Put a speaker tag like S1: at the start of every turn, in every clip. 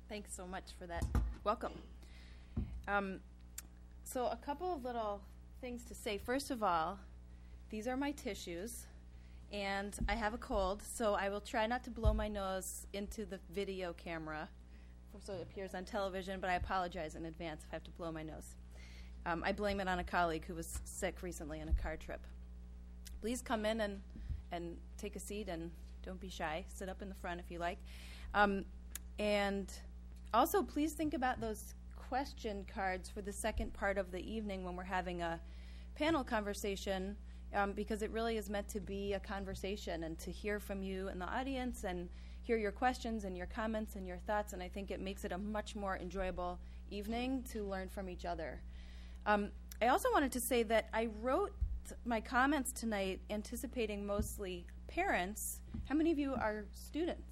S1: Thanks so much for that. Welcome. So a couple of little things to say. First of all, these are my tissues, and I have a cold, so I will try not to blow my nose into the video camera so it appears on television, but I apologize in advance if I have to blow my nose. I blame it on a colleague who was sick recently in a car trip. Please come in and take a seat, and don't be shy. Sit up in the front if you like. And also, please think about those question cards for the second part of the evening when we're having a panel conversation, because it really is meant to be a conversation and to hear from you in the audience and hear your questions and your comments and your thoughts, and I think it makes it a much more enjoyable evening to learn from each other. I also wanted to say that I wrote my comments tonight anticipating mostly parents. How many of you are students?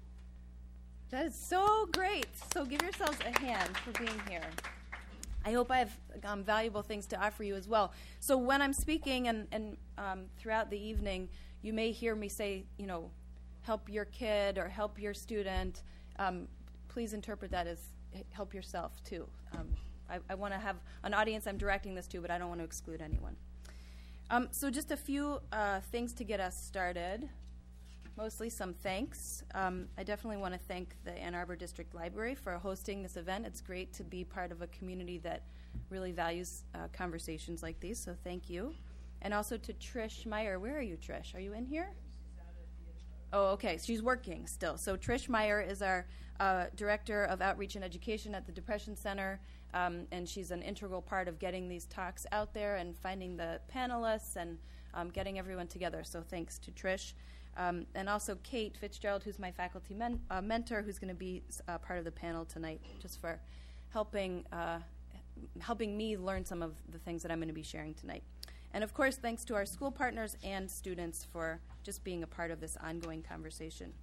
S1: That is so great. So give yourselves a hand for being here. I hope I have valuable things to offer you as well. So when I'm speaking and throughout the evening, you may hear me say, help your kid or help your student. Please interpret that as help yourself too. I want to have an audience I'm directing this to, but I don't want to exclude anyone. So just a few things to get us started. Mostly some thanks. I definitely want to thank the Ann Arbor District Library for hosting this event. It's great to be part of a community that really values conversations like these, so thank you. And also to Trish Meyer. Where are you, Trish? Are you in here? Oh, okay. She's working still. So Trish Meyer is our Director of Outreach and Education at the Depression Center, and she's an integral part of getting these talks out there and finding the panelists and getting everyone together. So thanks to Trish. And also Kate Fitzgerald, who's my faculty mentor, who's going to be part of the panel tonight, just for helping me learn some of the things that I'm going to be sharing tonight. And of course, thanks to our school partners and students for just being a part of this ongoing conversation.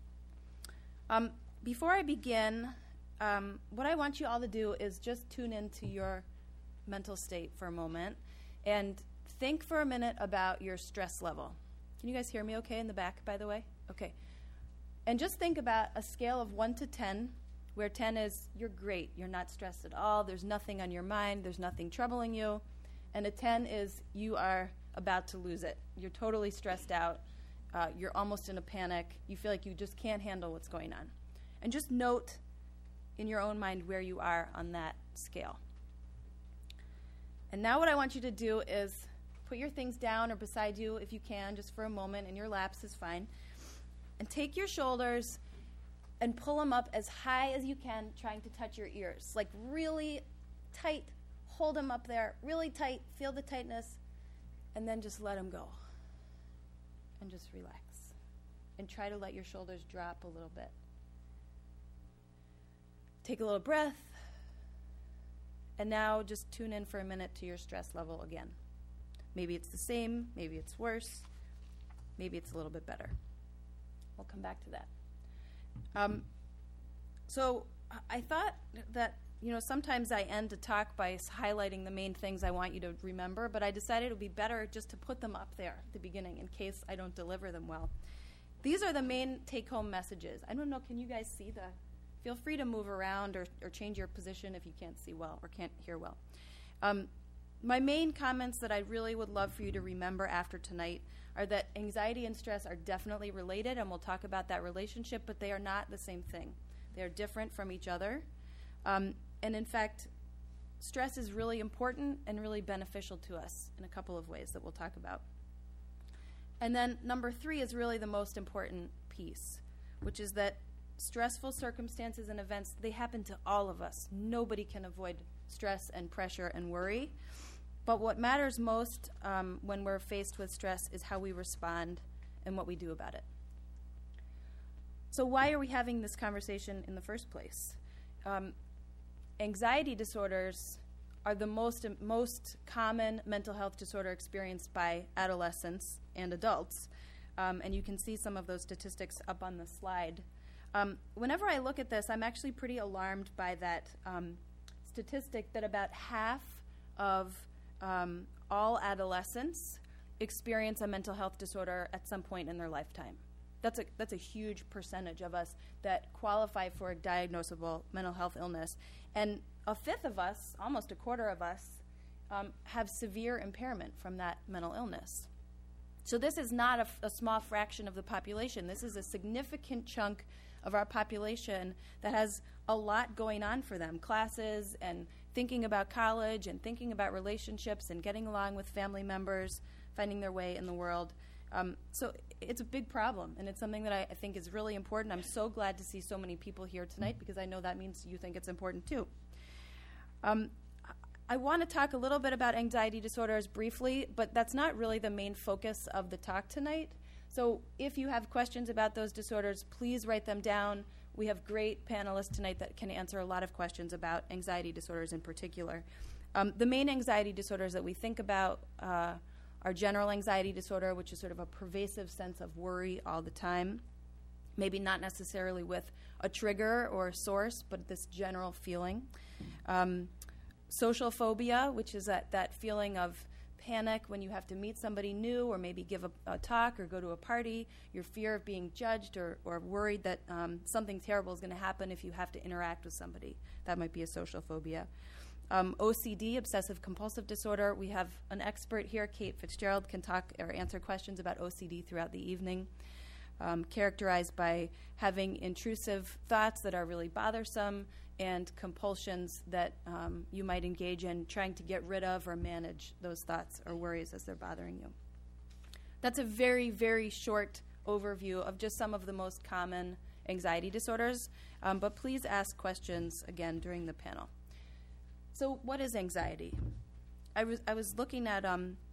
S1: Before I begin, what I want you all to do is just tune into your mental state for a moment and think for a minute about your stress level. Can you guys hear me okay in the back, by the way? Okay. And just think about a scale of 1 to 10, where 10 is you're great, you're not stressed at all, there's nothing on your mind, there's nothing troubling you, and a 10 is you are about to lose it. You're totally stressed out, you're almost in a panic, you feel like you just can't handle what's going on. And just note in your own mind where you are on that scale. And now what I want you to do is put your things down or beside you if you can, just for a moment, and your laps is fine. And take your shoulders and pull them up as high as you can, trying to touch your ears. Like really tight. Hold them up there, really tight. Feel the tightness. And then just let them go. And just relax. And try to let your shoulders drop a little bit. Take a little breath. And now just tune in for a minute to your stress level again. Maybe it's the same, maybe it's worse, maybe it's a little bit better. We'll come back to that. So I thought that, sometimes I end a talk by highlighting the main things I want you to remember, but I decided it would be better just to put them up there at the beginning in case I don't deliver them well. These are the main take-home messages. I don't know, can you guys see feel free to move around or change your position if you can't see well or can't hear well. My main comments that I really would love for you to remember after tonight are that anxiety and stress are definitely related, and we'll talk about that relationship, but they are not the same thing. They are different from each other. And in fact, stress is really important and really beneficial to us in a couple of ways that we'll talk about. And then number 3 is really the most important piece, which is that stressful circumstances and events, they happen to all of us. Nobody can avoid stress and pressure and worry. But what matters most when we're faced with stress is how we respond and what we do about it. So why are we having this conversation in the first place? Anxiety disorders are the most common mental health disorder experienced by adolescents and adults. And you can see some of those statistics up on the slide. Whenever I look at this, I'm actually pretty alarmed by that statistic that about half of all adolescents experience a mental health disorder at some point in their lifetime. That's a huge percentage of us that qualify for a diagnosable mental health illness. And a fifth of us, almost a quarter of us, have severe impairment from that mental illness. So this is not a small fraction of the population. This is a significant chunk of our population that has a lot going on for them, classes and thinking about college and thinking about relationships and getting along with family members, finding their way in the world. So it's a big problem, and it's something that I think is really important. I'm so glad to see so many people here tonight because I know that means you think it's important too. I want to talk a little bit about anxiety disorders briefly, but that's not really the main focus of the talk tonight. So if you have questions about those disorders, please write them down. We have great panelists tonight that can answer a lot of questions about anxiety disorders in particular. The main anxiety disorders that we think about are general anxiety disorder, which is sort of a pervasive sense of worry all the time, maybe not necessarily with a trigger or a source, but this general feeling. Social phobia, which is that feeling of panic when you have to meet somebody new or maybe give a talk or go to a party, your fear of being judged or worried that something terrible is going to happen if you have to interact with somebody. That might be a social phobia. OCD, obsessive compulsive disorder. We have an expert here, Kate Fitzgerald, can talk or answer questions about OCD throughout the evening, characterized by having intrusive thoughts that are really bothersome and compulsions that you might engage in trying to get rid of or manage those thoughts or worries as they're bothering you. That's a very, very short overview of just some of the most common anxiety disorders, but please ask questions again during the panel. So what is anxiety? I was looking at,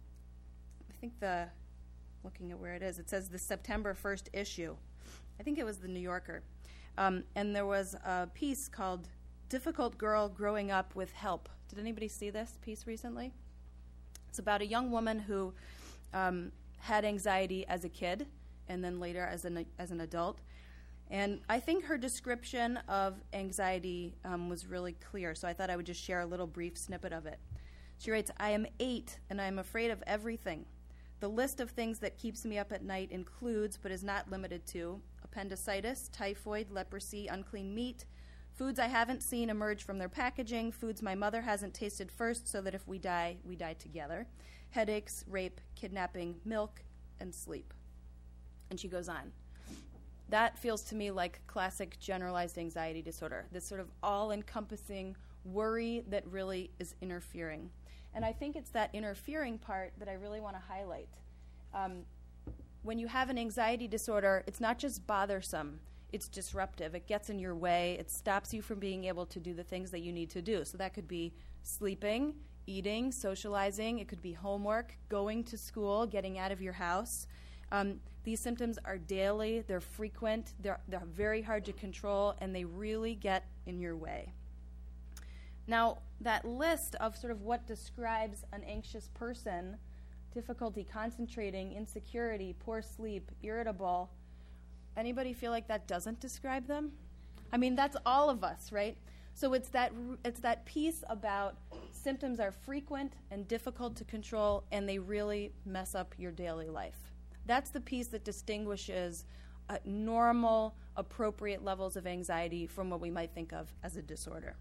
S1: looking at where it is. It says the September 1st issue. I think it was the New Yorker. And there was a piece called Difficult Girl Growing Up with Help. Did anybody see this piece recently? It's about a young woman who had anxiety as a kid and then later as an adult. And I think her description of anxiety was really clear, so I thought I would just share a little brief snippet of it. She writes, "I am 8 and I am afraid of everything. The list of things that keeps me up at night includes, but is not limited to, appendicitis, typhoid, leprosy, unclean meat, foods I haven't seen emerge from their packaging, foods my mother hasn't tasted first so that if we die together, headaches, rape, kidnapping, milk, and sleep." And she goes on. That feels to me like classic generalized anxiety disorder, this sort of all-encompassing worry that really is interfering. And I think it's that interfering part that I really want to highlight. When you have an anxiety disorder, it's not just bothersome, it's disruptive. It gets in your way. It stops you from being able to do the things that you need to do. So that could be sleeping, eating, socializing. It could be homework, going to school, getting out of your house. These symptoms are daily, they're frequent, they're very hard to control, and they really get in your way. Now, that list of sort of what describes an anxious person, difficulty concentrating, insecurity, poor sleep, irritable, anybody feel like that doesn't describe them? I mean, that's all of us, right? So it's that piece about symptoms are frequent and difficult to control, and they really mess up your daily life. That's the piece that distinguishes normal, appropriate levels of anxiety from what we might think of as a disorder.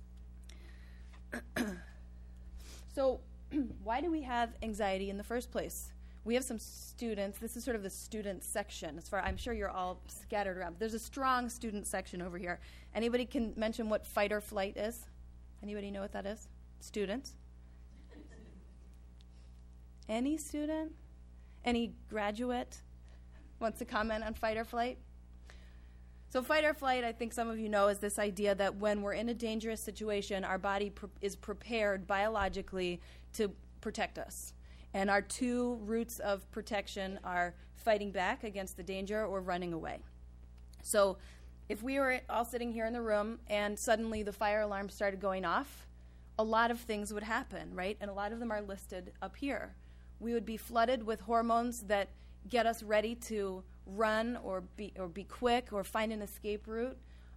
S1: So why do we have anxiety in the first place? We have some students. This is sort of the student section. I'm sure you're all scattered around. There's a strong student section over here. Anybody can mention what fight or flight is? Anybody know what that is? Students? Any student? Any graduate wants to comment on fight or flight? So fight or flight, I think some of you know, is this idea that when we're in a dangerous situation, our body is prepared biologically to protect us. And our two routes of protection are fighting back against the danger or running away. So if we were all sitting here in the room and suddenly the fire alarm started going off, a lot of things would happen, right? And a lot of them are listed up here. We would be flooded with hormones that get us ready to run or be quick or find an escape route.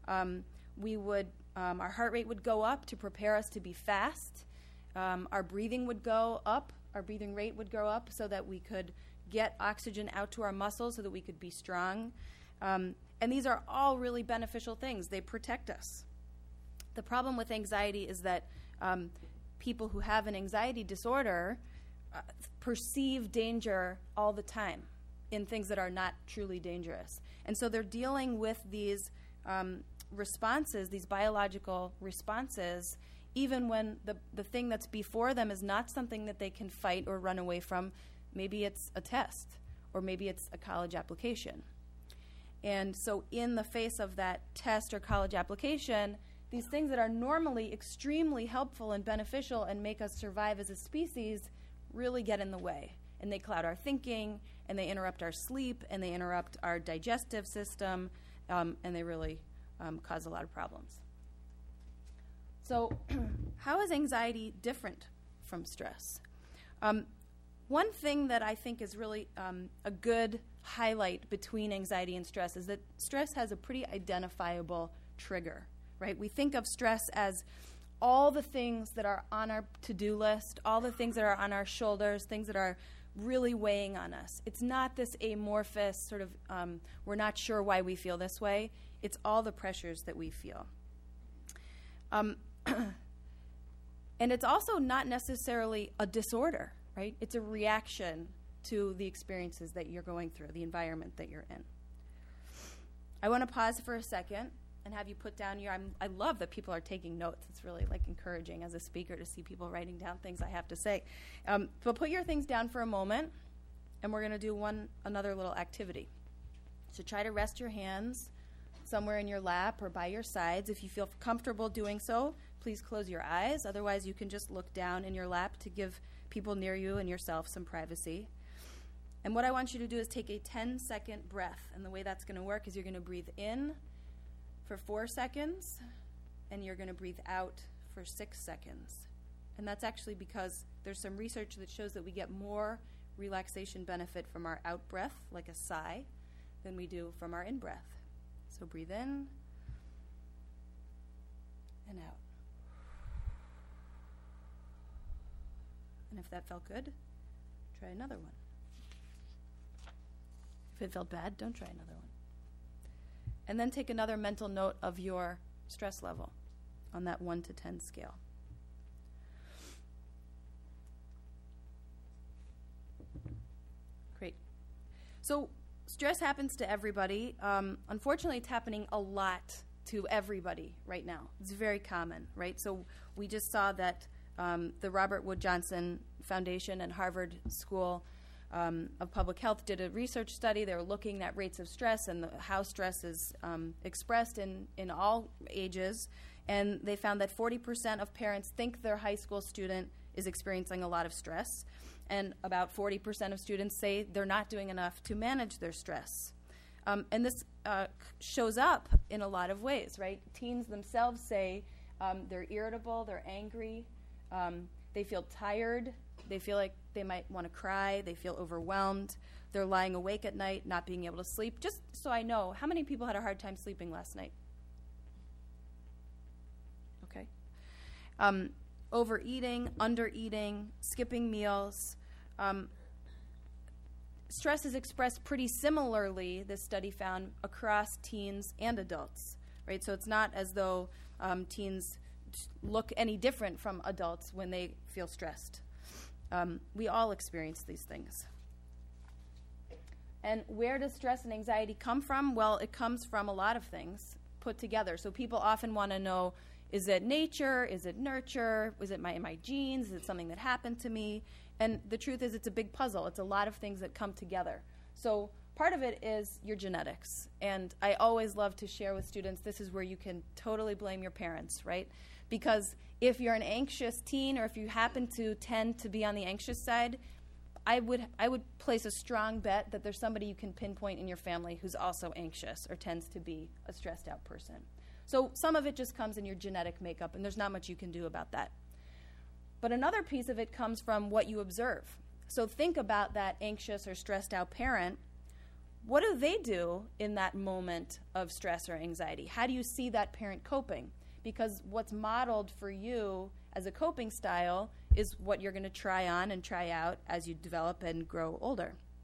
S1: Our heart rate would go up to prepare us to be fast. Our breathing would go up. Our breathing rate would go up so that we could get oxygen out to our muscles so that we could be strong. And these are all really beneficial things. They protect us. The problem with anxiety is that people who have an anxiety disorder perceive danger all the time in things that are not truly dangerous. And so they're dealing with these responses, these biological responses, even when the thing that's before them is not something that they can fight or run away from. Maybe it's a test, or maybe it's a college application. And so in the face of that test or college application, these things that are normally extremely helpful and beneficial and make us survive as a species really get in the way. And they cloud our thinking, and they interrupt our sleep, and they interrupt our digestive system, and they really cause a lot of problems. So how is anxiety different from stress? One thing that I think is really a good highlight between anxiety and stress is that stress has a pretty identifiable trigger, right? We think of stress as all the things that are on our to-do list, all the things that are on our shoulders, things that are really weighing on us. It's not this amorphous sort of, we're not sure why we feel this way. It's all the pressures that we feel. And it's also not necessarily a disorder, right? It's a reaction to the experiences that you're going through, the environment that you're in. I want to pause for a second and have you put down I love that people are taking notes. It's really encouraging as a speaker to see people writing down things I have to say. But put your things down for a moment, and we're going to do another little activity. So try to rest your hands somewhere in your lap or by your sides. If you feel comfortable doing so, please close your eyes. Otherwise, you can just look down in your lap to give people near you and yourself some privacy. And what I want you to do is take a 10-second breath. And the way that's going to work is you're going to breathe in for 4 seconds, and you're going to breathe out for 6 seconds. And that's actually because there's some research that shows that we get more relaxation benefit from our out breath, like a sigh, than we do from our in breath. So breathe in and out. And if that felt good, try another one. If it felt bad, don't try another one. And then take another mental note of your stress level on that 1 to 10 scale. Great. So stress happens to everybody. Unfortunately, it's happening a lot to everybody right now. It's very common, right? So we just saw that the Robert Wood Johnson Foundation and Harvard School of Public Health did a research study. They were looking at rates of stress and how stress is expressed in all ages. And they found that 40% of parents think their high school student is experiencing a lot of stress. And about 40% of students say they're not doing enough to manage their stress. And this shows up in a lot of ways, right? Teens themselves say they're irritable, they're angry, they feel tired, they feel like they might want to cry, they feel overwhelmed, they're lying awake at night, not being able to sleep. Just so I know, how many people had a hard time sleeping last night? Okay. Overeating, undereating, skipping meals. Stress is expressed pretty similarly, this study found, across teens and adults, right? So it's not as though teens look any different from adults when they feel stressed. We all experience these things. And where does stress and anxiety come from? Well, it comes from a lot of things put together. So people often want to know, is it nature? Is it nurture? Was it my genes? Is it something that happened to me? And the truth is, it's a big puzzle. It's a lot of things that come together. So part of it is your genetics. And I always love to share with students, this is where you can totally blame your parents, right? Because if you're an anxious teen, or if you happen to tend to be on the anxious side, I would place a strong bet that there's somebody you can pinpoint in your family who's also anxious or tends to be a stressed out person. So some of it just comes in your genetic makeup, and there's not much you can do about that. But another piece of it comes from what you observe. So think about that anxious or stressed out parent. What do they do in that moment of stress or anxiety? How do you see that parent coping? Because what's modeled for you as a coping style is what you're going to try on and try out as you develop and grow older.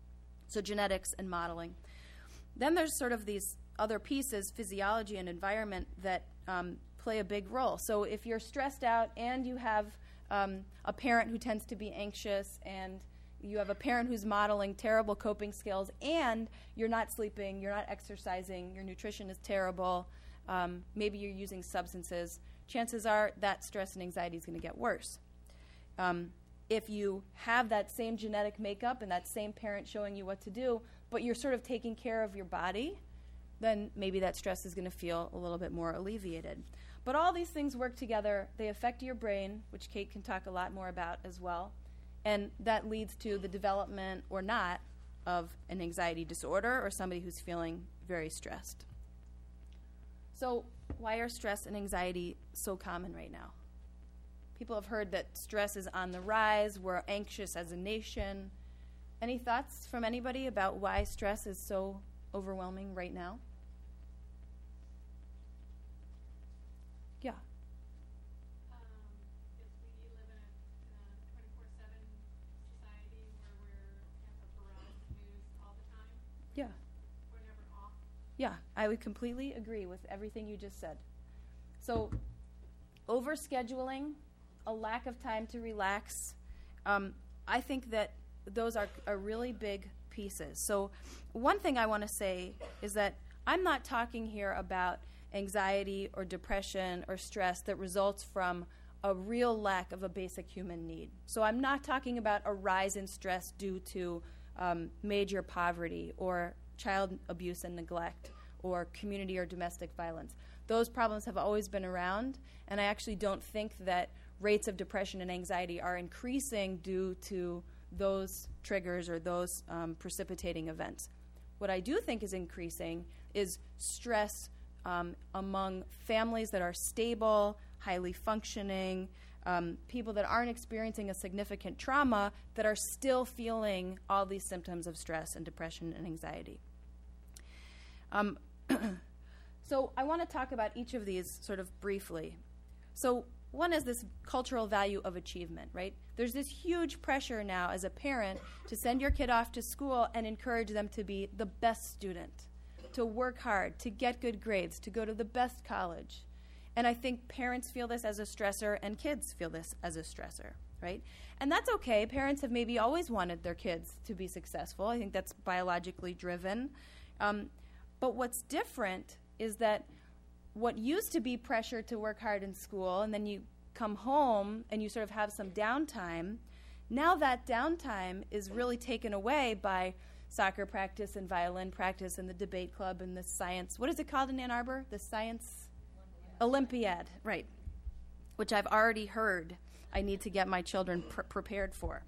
S1: So genetics and modeling. Then there's sort of these other pieces, physiology and environment, that play a big role. So if you're stressed out and you have a parent who tends to be anxious, and you have a parent who's modeling terrible coping skills, and you're not sleeping, you're not exercising, your nutrition is terrible, maybe you're using substances, chances are that stress and anxiety is going to get worse. If you have that same genetic makeup and that same parent showing you what to do, but you're sort of taking care of your body, then maybe that stress is going to feel a little bit more alleviated. But all these things work together. They affect your brain, which Kate can talk a lot more about as well, and that leads to the development or not of an anxiety disorder or somebody who's feeling very stressed. So why are stress and anxiety so common right now? People have heard that stress is on the rise. We're anxious as a nation. Any thoughts from anybody about why stress is so overwhelming right now? Yeah.
S2: If we live in a 24/7 society where we have a barrage of news all the time,
S1: Yeah.
S2: we're never off.
S1: Yeah, I would completely agree with everything you just said. So overscheduling, a lack of time to relax, I think that those are really big pieces. So one thing I want to say is that I'm not talking here about anxiety or depression or stress that results from a real lack of a basic human need. So I'm not talking about a rise in stress due to major poverty or child abuse and neglect or community or domestic violence. Those problems have always been around, and I actually don't think that rates of depression and anxiety are increasing due to those triggers or those precipitating events. What I do think is increasing is stress among families that are stable, highly functioning, people that aren't experiencing a significant trauma that are still feeling all these symptoms of stress and depression and anxiety. So I want to talk about each of these sort of briefly. So one is this cultural value of achievement, right? There's this huge pressure now as a parent to send your kid off to school and encourage them to be the best student, to work hard, to get good grades, to go to the best college. And I think parents feel this as a stressor and kids feel this as a stressor, right? And that's okay. Parents have maybe always wanted their kids to be successful. I think that's biologically driven. But what's different is that what used to be pressure to work hard in school, and then you come home and you sort of have some downtime, now that downtime is really taken away by soccer practice and violin practice and the debate club and the science, what is it called in Ann Arbor? The Science Olympiad, right, which I've already heard I need to get my children prepared for.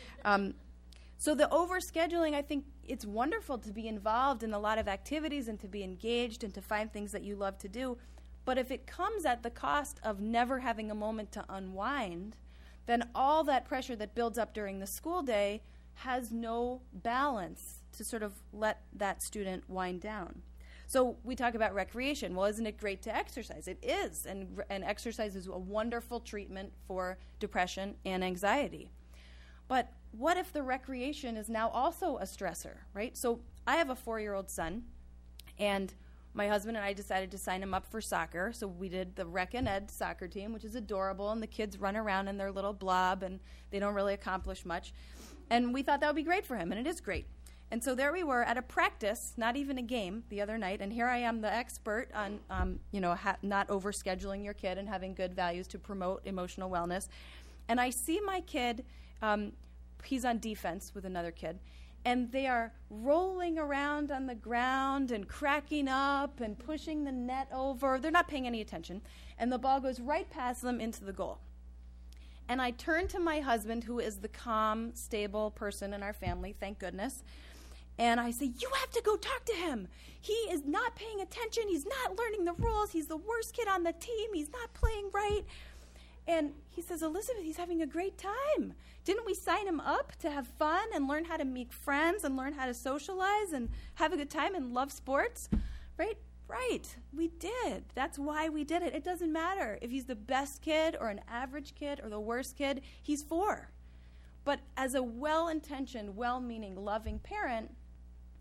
S1: So the overscheduling, I think it's wonderful to be involved in a lot of activities and to be engaged and to find things that you love to do. But if it comes at the cost of never having a moment to unwind, then all that pressure that builds up during the school day has no balance to sort of let that student wind down. So we talk about recreation. Well, isn't it great to exercise? It is, and exercise is a wonderful treatment for depression and anxiety. But what if the recreation is now also a stressor, right? So I have a 4-year-old son, and my husband and I decided to sign him up for soccer. So we did the Rec and Ed soccer team, which is adorable, and the kids run around in their little blob, and they don't really accomplish much. And we thought that would be great for him, and it is great. And so there we were at a practice, not even a game, the other night, and here I am, the expert on, not overscheduling your kid and having good values to promote emotional wellness. And I see my kid, he's on defense with another kid, and they are rolling around on the ground and cracking up and pushing the net over. They're not paying any attention. And the ball goes right past them into the goal. And I turn to my husband, who is the calm, stable person in our family, thank goodness, and I say, you have to go talk to him. He is not paying attention. He's not learning the rules. He's the worst kid on the team. He's not playing right. And he says, Elizabeth, he's having a great time. Didn't we sign him up to have fun and learn how to meet friends and learn how to socialize and have a good time and love sports? Right, we did. That's why we did it. It doesn't matter if he's the best kid or an average kid or the worst kid. He's 4. But as a well-intentioned, well-meaning, loving parent,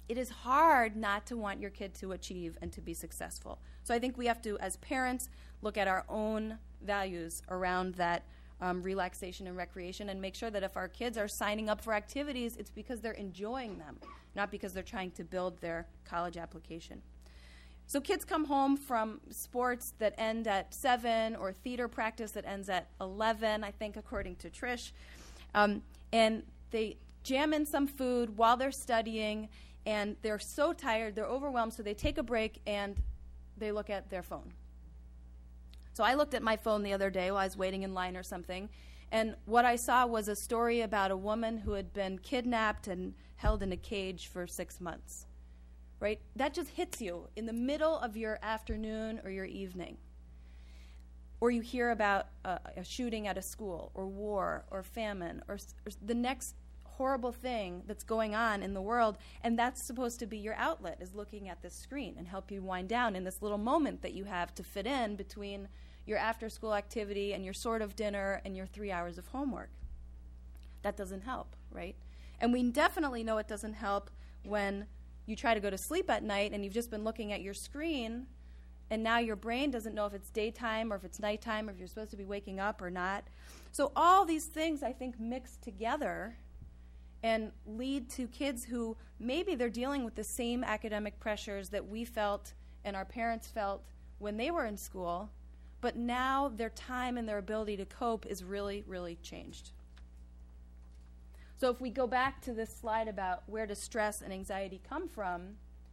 S1: it is hard not to want your kid to achieve and to be successful. So I think we have to, as parents, look at our own values around that relaxation and recreation and make sure that if our kids are signing up for activities, it's because they're enjoying them, not because they're trying to build their college application. So kids come home from sports that end at 7 or theater practice that ends at 11, I think, according to Trish. And they jam in some food while they're studying, and they're so tired, they're overwhelmed, so they take a break and they look at their phone. So I looked at my phone the other day while I was waiting in line or something, and what I saw was a story about a woman who had been kidnapped and held in a cage for 6 months. Right? That just hits you in the middle of your afternoon or your evening. Or you hear about a shooting at a school, or war, or famine, or the next horrible thing that's going on in the world, and that's supposed to be your outlet, is looking at this screen and help you wind down in this little moment that you have to fit in between your after-school activity and your sort of dinner and your 3 hours of homework. That doesn't help, right? And we definitely know it doesn't help when you try to go to sleep at night and you've just been looking at your screen, and now your brain doesn't know if it's daytime or if it's nighttime or if you're supposed to be waking up or not. So all these things, I think, mix together and lead to kids who maybe they're dealing with the same academic pressures that we felt and our parents felt when they were in school, but now their time and their ability to cope is really, really changed. So if we go back to this slide about where does stress and anxiety come from,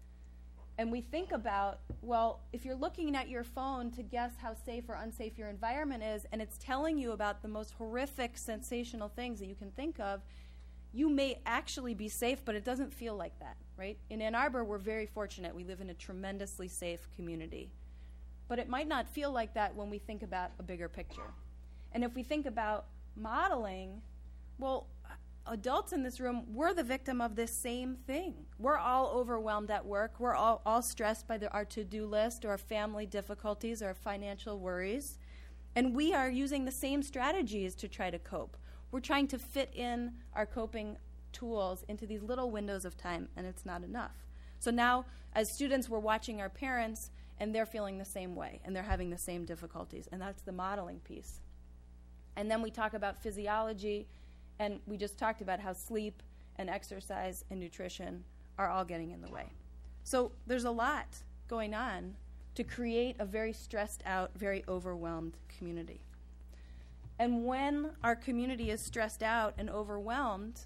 S1: and we think about, well, if you're looking at your phone to guess how safe or unsafe your environment is, and it's telling you about the most horrific, sensational things that you can think of, you may actually be safe, but it doesn't feel like that, right? In Ann Arbor, we're very fortunate. We live in a tremendously safe community. But it might not feel like that when we think about a bigger picture. And if we think about modeling, well, adults in this room, we're the victim of this same thing. We're all overwhelmed at work. We're all stressed by our to-do list or our family difficulties or financial worries. And we are using the same strategies to try to cope. We're trying to fit in our coping tools into these little windows of time, and it's not enough. So now, as students, we're watching our parents, and they're feeling the same way, and they're having the same difficulties, and that's the modeling piece. And then we talk about physiology, and we just talked about how sleep and exercise and nutrition are all getting in the way. So there's a lot going on to create a very stressed out, very overwhelmed community. And when our community is stressed out and overwhelmed,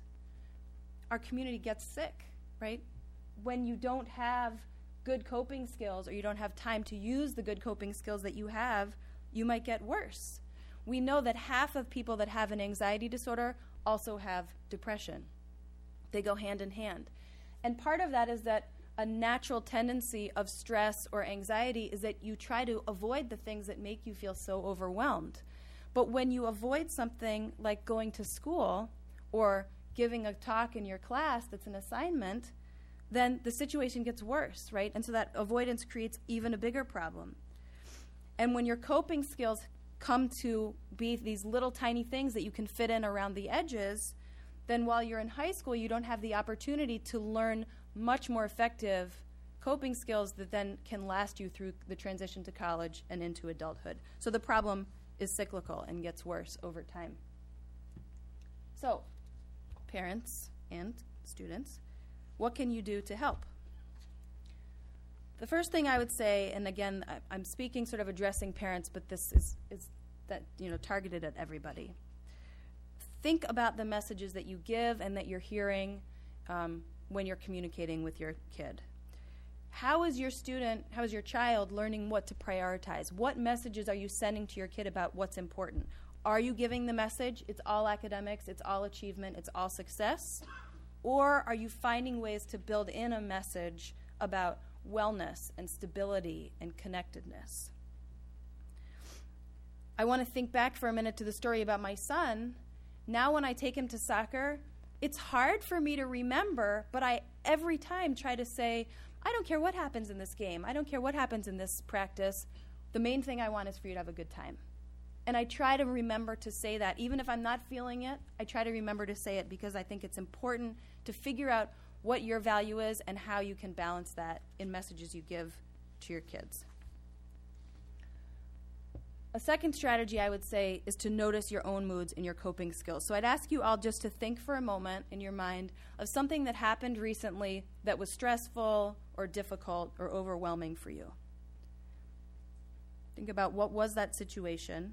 S1: our community gets sick, right? When you don't have good coping skills or you don't have time to use the good coping skills that you have, you might get worse. We know that half of people that have an anxiety disorder also have depression. They go hand in hand. And part of that is that a natural tendency of stress or anxiety is that you try to avoid the things that make you feel so overwhelmed. But when you avoid something like going to school or giving a talk in your class that's an assignment, then the situation gets worse, right? And so that avoidance creates even a bigger problem. And when your coping skills come to be these little tiny things that you can fit in around the edges, then while you're in high school, you don't have the opportunity to learn much more effective coping skills that then can last you through the transition to college and into adulthood. So the problem is cyclical and gets worse over time. So, parents and students, what can you do to help? The first thing I would say, and again, I'm speaking sort of addressing parents, but this is that, targeted at everybody. Think about the messages that you give and that you're hearing when you're communicating with your kid. How is your child learning what to prioritize? What messages are you sending to your kid about what's important? Are you giving the message, it's all academics, it's all achievement, it's all success? Or are you finding ways to build in a message about wellness and stability and connectedness? I want to think back for a minute to the story about my son. Now when I take him to soccer, it's hard for me to remember, but I every time try to say, I don't care what happens in this game. I don't care what happens in this practice. The main thing I want is for you to have a good time. And I try to remember to say that. Even if I'm not feeling it, I try to remember to say it because I think it's important to figure out what your value is and how you can balance that in messages you give to your kids. A second strategy I would say is to notice your own moods and your coping skills. So I'd ask you all just to think for a moment in your mind of something that happened recently that was stressful or difficult or overwhelming for you. Think about what was that situation.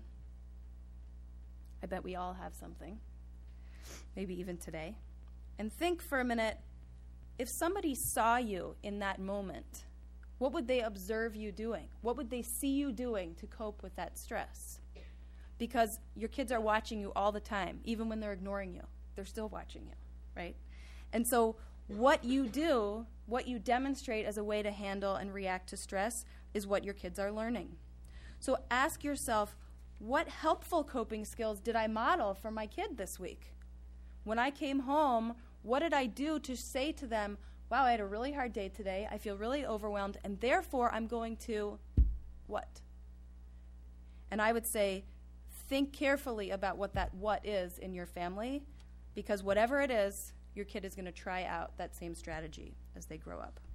S1: I bet we all have something, maybe even today. And think for a minute, if somebody saw you in that moment, what would they observe you doing? What would they see you doing to cope with that stress? Because your kids are watching you all the time, even when they're ignoring you. They're still watching you, right? And so what you do, what you demonstrate as a way to handle and react to stress is what your kids are learning. So ask yourself, what helpful coping skills did I model for my kid this week? When I came home, what did I do to say to them, wow, I had a really hard day today, I feel really overwhelmed, and therefore I'm going to what? And I would say, think carefully about what that what is in your family, because whatever it is, your kid is going to try out that same strategy as they grow up.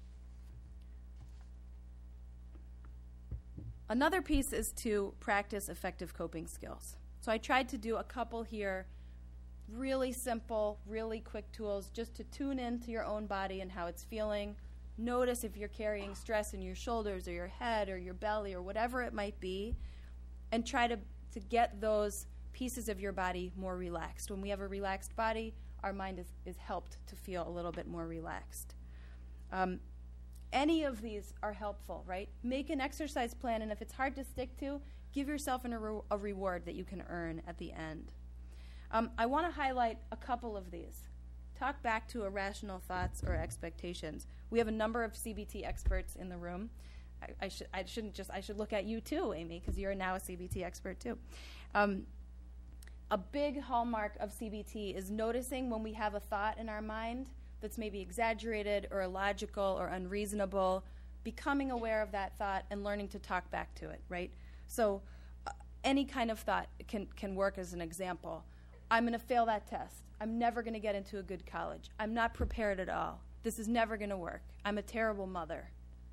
S1: Another piece is to practice effective coping skills. So I tried to do a couple here, really simple, really quick tools just to tune into your own body and how it's feeling. Notice if you're carrying stress in your shoulders or your head or your belly or whatever it might be, and try to get those pieces of your body more relaxed. When we have a relaxed body, our mind is helped to feel a little bit more relaxed. Any of these are helpful, right? Make an exercise plan, and if it's hard to stick to, give yourself a reward that you can earn at the end. I want to highlight a couple of these. Talk back to irrational thoughts or expectations. We have a number of CBT experts in the room. I should look at you too, Amy, because you're now a CBT expert too. A big hallmark of CBT is noticing when we have a thought in our mind that's maybe exaggerated or illogical or unreasonable, becoming aware of that thought and learning to talk back to it, right? So any kind of thought can work as an example. I'm going to fail that test. I'm never going to get into a good college. I'm not prepared at all. This is never going to work. I'm a terrible mother.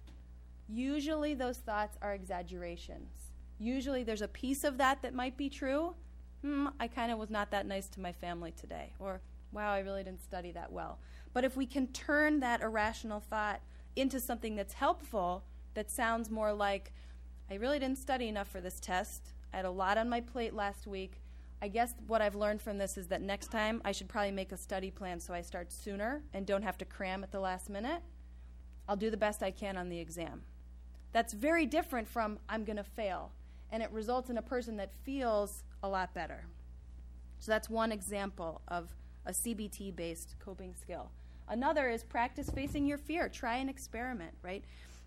S1: Usually those thoughts are exaggerations. Usually there's a piece of that might be true. I kind of was not that nice to my family today. Or, wow, I really didn't study that well. But if we can turn that irrational thought into something that's helpful, that sounds more like, I really didn't study enough for this test. I had a lot on my plate last week. I guess what I've learned from this is that next time I should probably make a study plan so I start sooner and don't have to cram at the last minute. I'll do the best I can on the exam. That's very different from I'm going to fail, and it results in a person that feels a lot better. So that's one example of a CBT-based coping skill. Another is practice facing your fear. Try an experiment, right?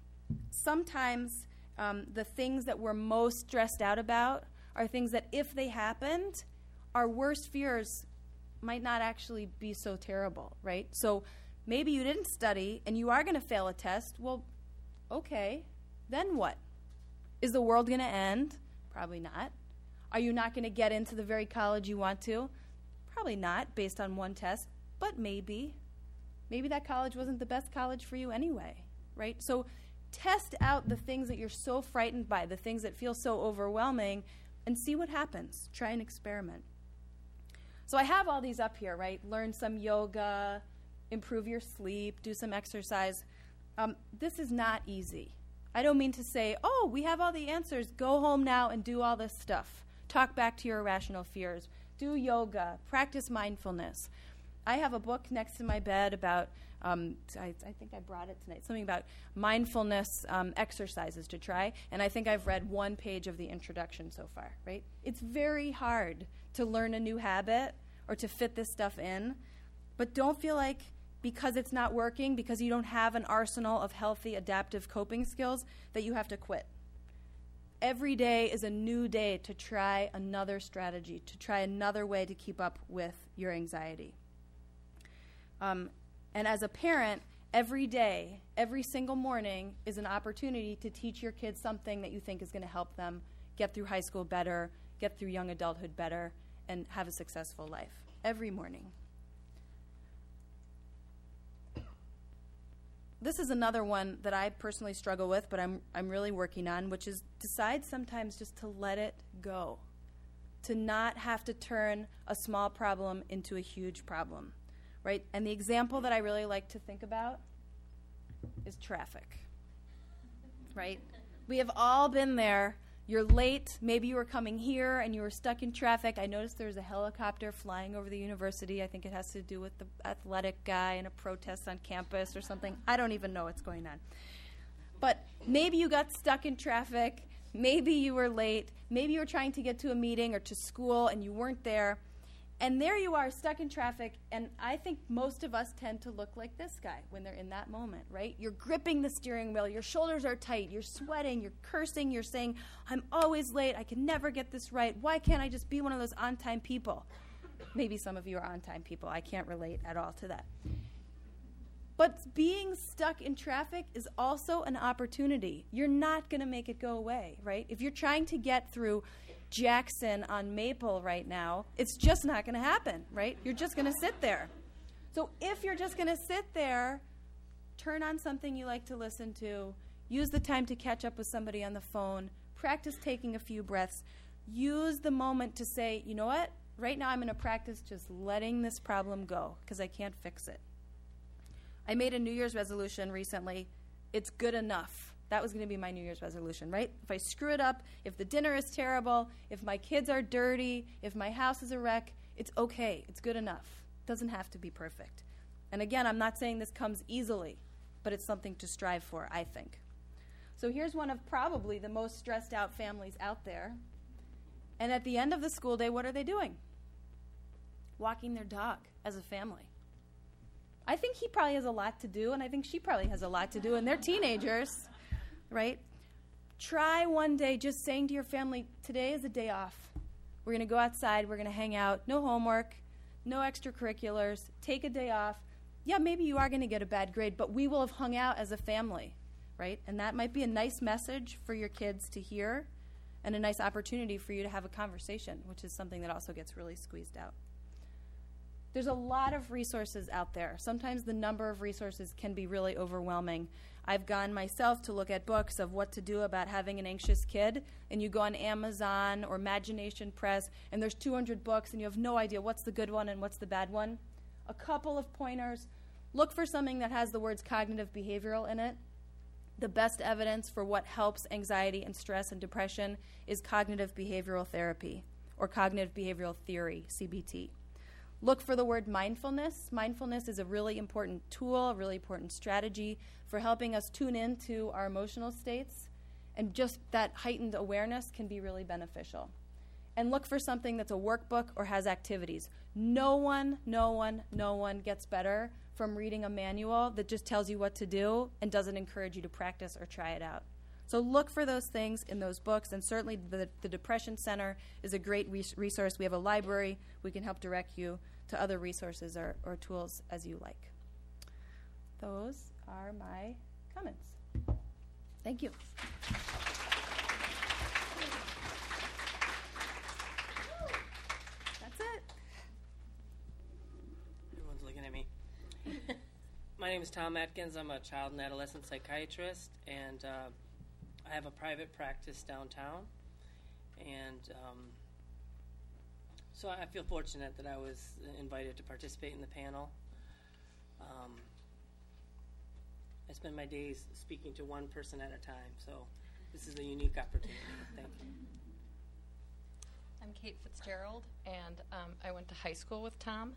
S1: Sometimes the things that we're most stressed out about are things that if they happened, our worst fears might not actually be so terrible, right? So maybe you didn't study and you are going to fail a test. Well, okay, then what? Is the world going to end? Probably not. Are you not going to get into the very college you want to? Probably not, based on one test, but maybe. Maybe that college wasn't the best college for you anyway, right? So test out the things that you're so frightened by, the things that feel so overwhelming, and see what happens. Try an experiment. So I have all these up here, right? Learn some yoga, improve your sleep, do some exercise. This is not easy. I don't mean to say, oh, we have all the answers. Go home now and do all this stuff. Talk back to your irrational fears. Do yoga. Practice mindfulness. I have a book next to my bed about, I think I brought it tonight, something about mindfulness exercises to try, and I think I've read one page of the introduction so far, right? It's very hard to learn a new habit or to fit this stuff in, but don't feel like because it's not working, because you don't have an arsenal of healthy adaptive coping skills, that you have to quit. Every day is a new day to try another strategy, to try another way to keep up with your anxiety. And as a parent, every day, every single morning is an opportunity to teach your kids something that you think is going to help them get through high school better, get through young adulthood better, and have a successful life. Every morning. this is another one that I personally struggle with, but I'm really working on, which is decide sometimes just to let it go, to not have to turn a small problem into a huge problem, right? And the example that I really like to think about is traffic, right? We have all been there. You're late. Maybe you were coming here and you were stuck in traffic. I noticed there was a helicopter flying over the university. I think it has to do with the athletic guy and a protest on campus or something. I don't even know what's going on. But maybe you got stuck in traffic. Maybe you were late. Maybe you were trying to get to a meeting or to school and you weren't there. And there you are, stuck in traffic, and I think most of us tend to look like this guy when they're in that moment, right? You're gripping the steering wheel, your shoulders are tight, you're sweating, you're cursing, you're saying, I'm always late, I can never get this right, why can't I just be one of those on-time people? Maybe some of you are on-time people, I can't relate at all to that. But being stuck in traffic is also an opportunity. You're not going to make it go away, right? If you're trying to get through Jackson on Maple right now, it's just not going to happen, right? You're just going to sit there. So if you're just going to sit there, turn on something you like to listen to, use the time to catch up with somebody on the phone, practice taking a few breaths, use the moment to say, you know what? Right now I'm going to practice just letting this problem go because I can't fix it. I made a New Year's resolution recently. It's good enough. That was going to be my New Year's resolution, right? If I screw it up, if the dinner is terrible, if my kids are dirty, if my house is a wreck, it's okay. It's good enough. It doesn't have to be perfect. And again, I'm not saying this comes easily, but it's something to strive for, I think. So here's one of probably the most stressed out families out there. And at the end of the school day, what are they doing? Walking their dog as a family. I think he probably has a lot to do, and I think she probably has a lot to do, and they're teenagers. Right? Try one day just saying to your family, today is a day off. We're going to go outside. We're going to hang out. No homework. No extracurriculars. Take a day off. Yeah, maybe you are going to get a bad grade, but we will have hung out as a family, right? And that might be a nice message for your kids to hear and a nice opportunity for you to have a conversation, which is something that also gets really squeezed out. There's a lot of resources out there. Sometimes the number of resources can be really overwhelming. I've gone myself to look at books of what to do about having an anxious kid, and you go on Amazon or Imagination Press, and there's 200 books, and you have no idea what's the good one and what's the bad one. A couple of pointers. Look for something that has the words cognitive behavioral in it. The best evidence for what helps anxiety and stress and depression is cognitive behavioral therapy, or cognitive behavioral theory, CBT. Look for the word mindfulness. Mindfulness is a really important tool, a really important strategy for helping us tune into our emotional states, and just that heightened awareness can be really beneficial. And look for something that's a workbook or has activities. No one gets better from reading a manual that just tells you what to do and doesn't encourage you to practice or try it out. So look for those things in those books, and certainly the Depression Center is a great resource. We have a library. We can help direct you to other resources or tools as you like. Those are my comments. Thank you. That's it.
S3: Everyone's looking at me. My name is Tom Atkins. I'm a child and adolescent psychiatrist, and I have a private practice downtown. And so I feel fortunate that I was invited to participate in the panel. I spend my days speaking to one person at a time, so this is a unique opportunity. Thank you.
S4: I'm Kate Fitzgerald, and I went to high school with Tom.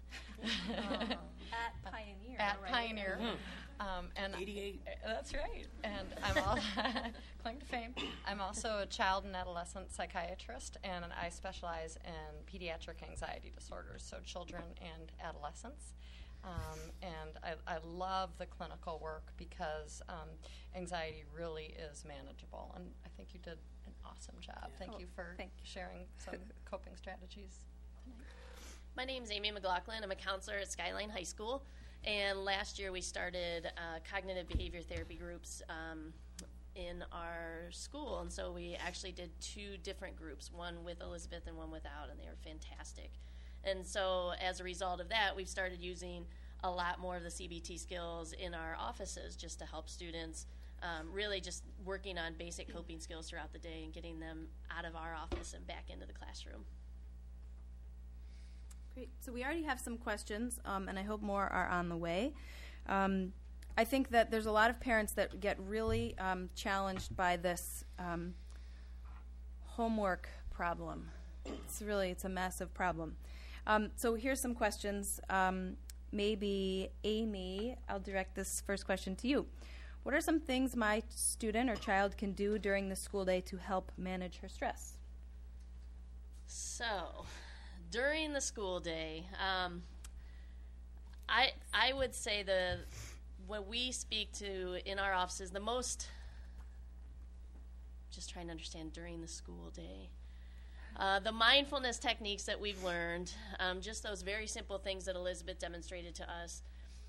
S1: At Pioneer.
S4: At
S1: right?
S4: Pioneer. And
S3: 88.
S4: That's right. And I'm all claim to fame. I'm also a child and adolescent psychiatrist, and I specialize in pediatric anxiety disorders, so children and adolescents. And I love the clinical work because anxiety really is manageable, and I think you did an awesome job. Thank you for sharing some coping strategies tonight.
S5: My name is Amy McLaughlin. I'm a counselor at Skyline High School, and last year we started cognitive behavior therapy groups in our school, and so we actually did 2 different groups, one with Elizabeth and one without, and they were fantastic. And so as a result of that, we've started using a lot more of the CBT skills in our offices just to help students really just working on basic coping skills throughout the day and getting them out of our office and back into the classroom.
S1: Great. So we already have some questions, and I hope more are on the way. I think that there's a lot of parents that get really challenged by this homework problem. It's a massive problem. So here's some questions. Maybe Amy, I'll direct this first question to you. What are some things my student or child can do during the school day to help manage her stress?
S5: So, during the school day, I would say what we speak to in our offices, the most, just trying to understand during the school day, the mindfulness techniques that we've learned, just those very simple things that Elizabeth demonstrated to us.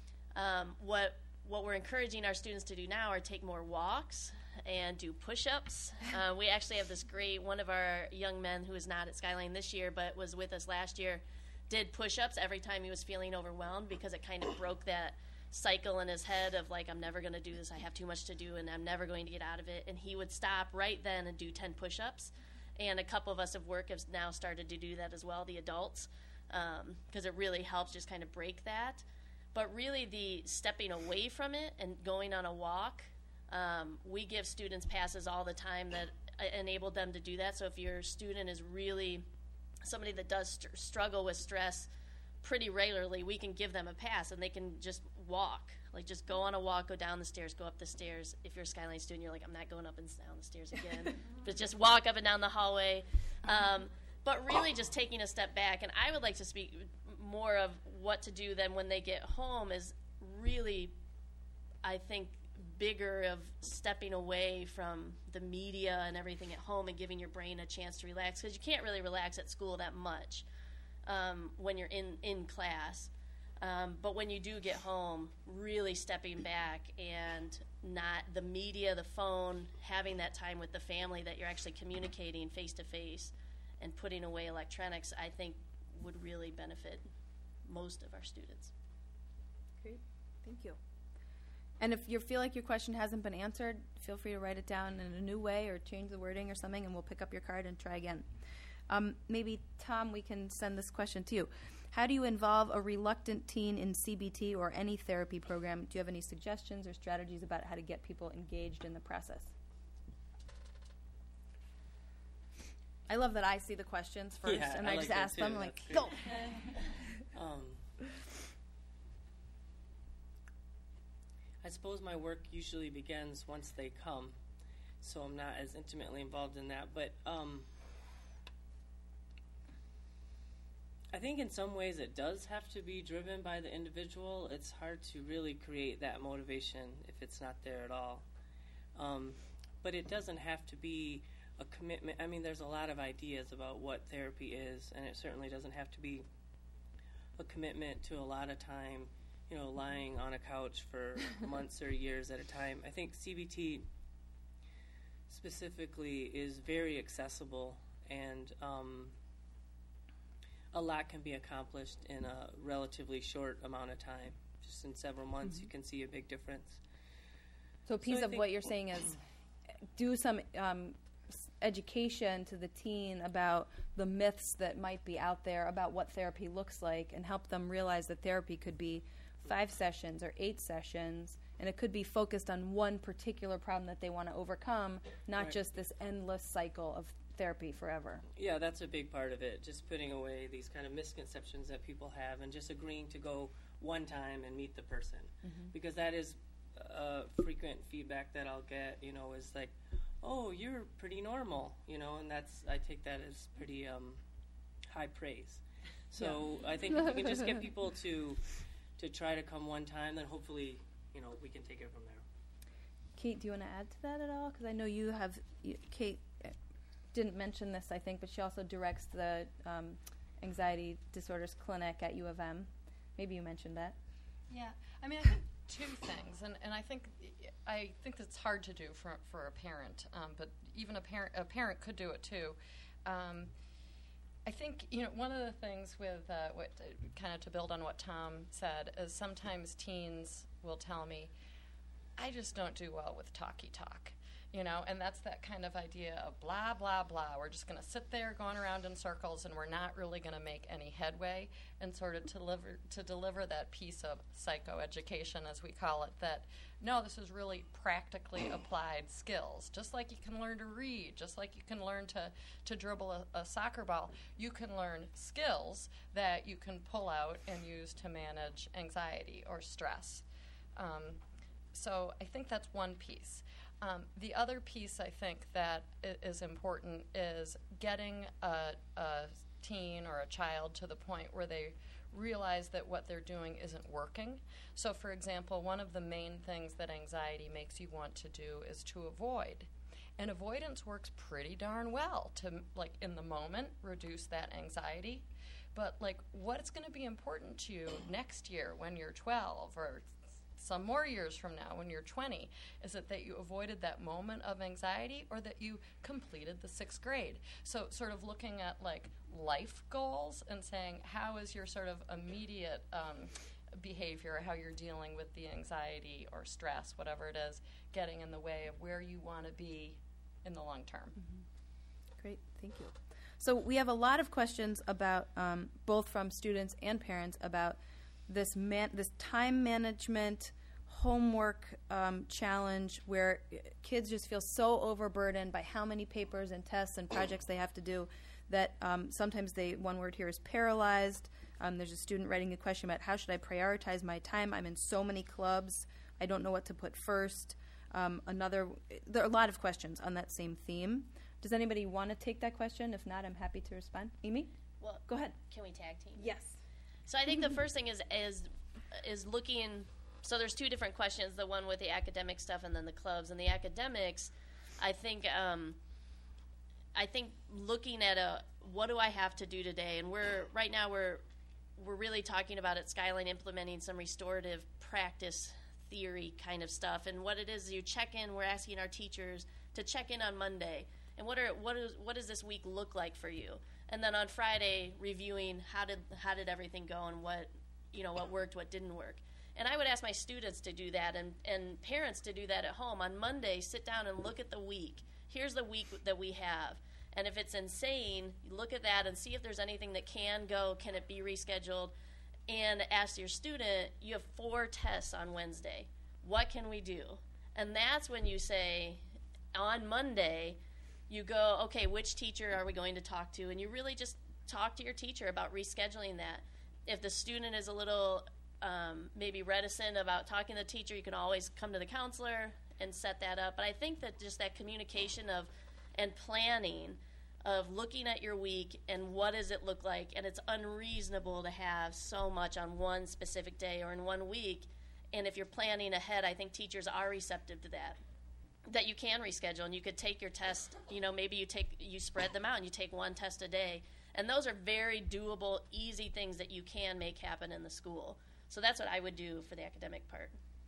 S5: What we're encouraging our students to do now are take more walks and do push-ups. We actually have this great, one of our young men who is not at Skyline this year but was with us last year, did push-ups every time he was feeling overwhelmed because it kind of broke that cycle in his head of like, I'm never going to do this, I have too much to do, and I'm never going to get out of it. And he would stop right then and do 10 push-ups. And a couple of us at work have now started to do that as well, the adults, because it really helps just kind of break that. But really the stepping away from it and going on a walk, we give students passes all the time that enable them to do that. So if your student is really somebody that does struggle with stress pretty regularly, we can give them a pass and they can just walk. Like just go on a walk, go down the stairs, go up the stairs. If you're a Skyline student, you're like, I'm not going up and down the stairs again. But just walk up and down the hallway. But really just taking a step back. And I would like to speak more of what to do then when they get home is really, I think, bigger of stepping away from the media and everything at home and giving your brain a chance to relax, because you can't really relax at school that much when you're in class. But when you do get home, really stepping back and not the media, the phone, having that time with the family that you're actually communicating face to face and putting away electronics, I think would really benefit most of our students.
S1: Great. Thank you. And if you feel like your question hasn't been answered, feel free to write it down in a new way or change the wording or something, and we'll pick up your card and try again. Maybe, Tom, we can send this question to you. How do you involve a reluctant teen in CBT or any therapy program? Do you have any suggestions or strategies about how to get people engaged in the process? I love that I see the questions first, and I just ask them, like, go.
S3: I suppose my work usually begins once they come, so I'm not as intimately involved in that. But I think in some ways it does have to be driven by the individual. It's hard to really create that motivation if it's not there at all. But it doesn't have to be a commitment. I mean, there's a lot of ideas about what therapy is, and it certainly doesn't have to be a commitment to a lot of time, lying on a couch for months or years at a time. I think CBT specifically is very accessible, and a lot can be accomplished in a relatively short amount of time. Just in several months, you can see a big difference.
S1: So a piece of what you're saying is do some education to the teen about the myths that might be out there about what therapy looks like, and help them realize that therapy could be 5 sessions or 8 sessions, and it could be focused on one particular problem that they want to overcome, not just this endless cycle of therapy forever.
S3: Yeah, that's a big part of it, just putting away these kind of misconceptions that people have and just agreeing to go one time and meet the person. Because that is frequent feedback that I'll get, is like, oh, you're pretty normal, and I take that as pretty high praise. So I think if we can just get people to try to come one time, then hopefully, we can take it from there.
S1: Kate, do you want to add to that at all? Because I know Kate didn't mention this, I think, but she also directs the anxiety disorders clinic at U of M. Maybe you mentioned that.
S4: Yeah, I mean, I think 2 things, and I think that's hard to do for a parent, but even a parent could do it too. I think, one of the things with kind of to build on what Tom said is sometimes teens will tell me, I just don't do well with talky talk, and that's that kind of idea of blah, blah, blah. We're just going to sit there going around in circles, and we're not really going to make any headway, and sort of to deliver that piece of psychoeducation, as we call it, that, no, this is really practically applied skills. Just like you can learn to read, just like you can learn to dribble a soccer ball, you can learn skills that you can pull out and use to manage anxiety or stress. So I think that's one piece. The other piece I think that is important is getting a teen or a child to the point where they realize that what they're doing isn't working. So, for example, one of the main things that anxiety makes you want to do is to avoid. And avoidance works pretty darn well to, like, in the moment, reduce that anxiety. But, like, what's going to be important to you next year when you're 12 or some more years from now when you're 20? Is it that you avoided that moment of anxiety or that you completed the 6th grade? So sort of looking at like life goals and saying how is your sort of immediate behavior, how you're dealing with the anxiety or stress, whatever it is, getting in the way of where you want to be in the long term.
S1: Mm-hmm. Great, thank you. So we have a lot of questions about, both from students and parents, about this time management homework challenge where kids just feel so overburdened by how many papers and tests and projects they have to do that sometimes one word here is paralyzed. There's a student writing a question about how should I prioritize my time? I'm in so many clubs. I don't know what to put first. There are a lot of questions on that same theme. Does anybody want to take that question? If not, I'm happy to respond. Amy?
S5: Well,
S1: go ahead.
S5: Can we tag team?
S1: Yes.
S5: So I think the first thing is looking. So there's two different questions: the one with the academic stuff, and then the clubs. And the academics, I think looking at what do I have to do today, and we're really talking about at Skyline implementing some restorative practice theory kind of stuff. And what it is, you check in. We're asking our teachers to check in on Monday, and what does this week look like for you? And then on Friday, reviewing how did everything go and what worked, what didn't work. And I would ask my students to do that and parents to do that at home. On Monday, sit down and look at the week. Here's the week that we have. And if it's insane, look at that and see if there's anything that can go. Can it be rescheduled? And ask your student, you have 4 tests on Wednesday. What can we do? And that's when you say, on Monday, you go, okay, which teacher are we going to talk to? And you really just talk to your teacher about rescheduling that. If the student is a little maybe reticent about talking to the teacher, you can always come to the counselor and set that up. But I think that just that communication and planning of looking at your week and what does it look like, and it's unreasonable to have so much on one specific day or in one week. And if you're planning ahead, I think teachers are receptive to that you can reschedule, and you could take your test, maybe you spread them out and you take 1 test a day. And those are very doable, easy things that you can make happen in the school. So that's what I would do for the academic part.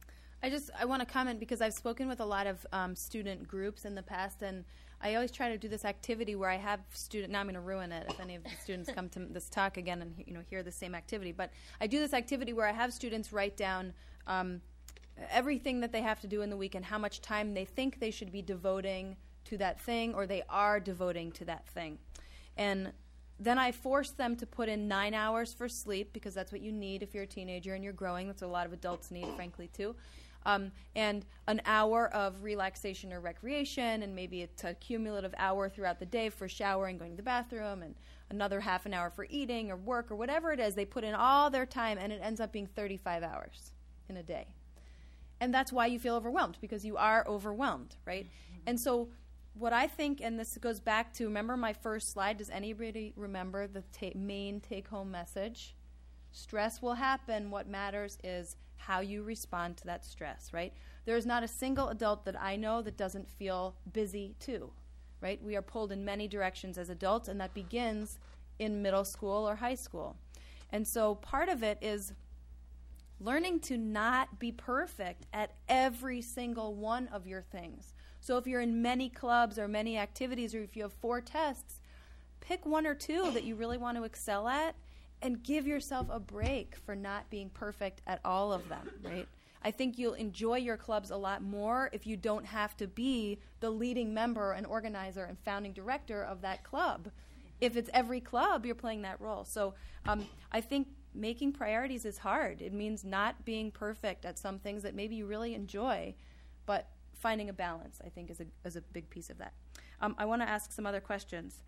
S1: I want to comment because I've spoken with a lot of student groups in the past, and I always try to do this activity where I have now I'm going to ruin it if any of the students come to this talk again and hear the same activity. But I do this activity where I have students write down everything that they have to do in the week and how much time they think they should be devoting to that thing or they are devoting to that thing. And then I force them to put in 9 hours for sleep because that's what you need if you're a teenager and you're growing. That's what a lot of adults need, frankly, too. And an hour of relaxation or recreation, and maybe it's a cumulative hour throughout the day for showering, going to the bathroom, and another half an hour for eating or work or whatever it is. They put in all their time, and it ends up being 35 hours in a day. And that's why you feel overwhelmed, because you are overwhelmed, right? Mm-hmm. And so what I think, and this goes back to, remember my first slide? Does anybody remember the main take-home message? Stress will happen. What matters is how you respond to that stress, right? There is not a single adult that I know that doesn't feel busy too, right? We are pulled in many directions as adults, and that begins in middle school or high school. And so part of it is learning to not be perfect at every single one of your things. So if you're in many clubs or many activities, or if you have 4 tests, pick one or two that you really want to excel at and give yourself a break for not being perfect at all of them, right? I think you'll enjoy your clubs a lot more if you don't have to be the leading member and organizer and founding director of that club. If it's every club, you're playing that role. So I think making priorities is hard. It means not being perfect at some things that maybe you really enjoy, but finding a balance, I think, is a big piece of that. I want to ask some other questions.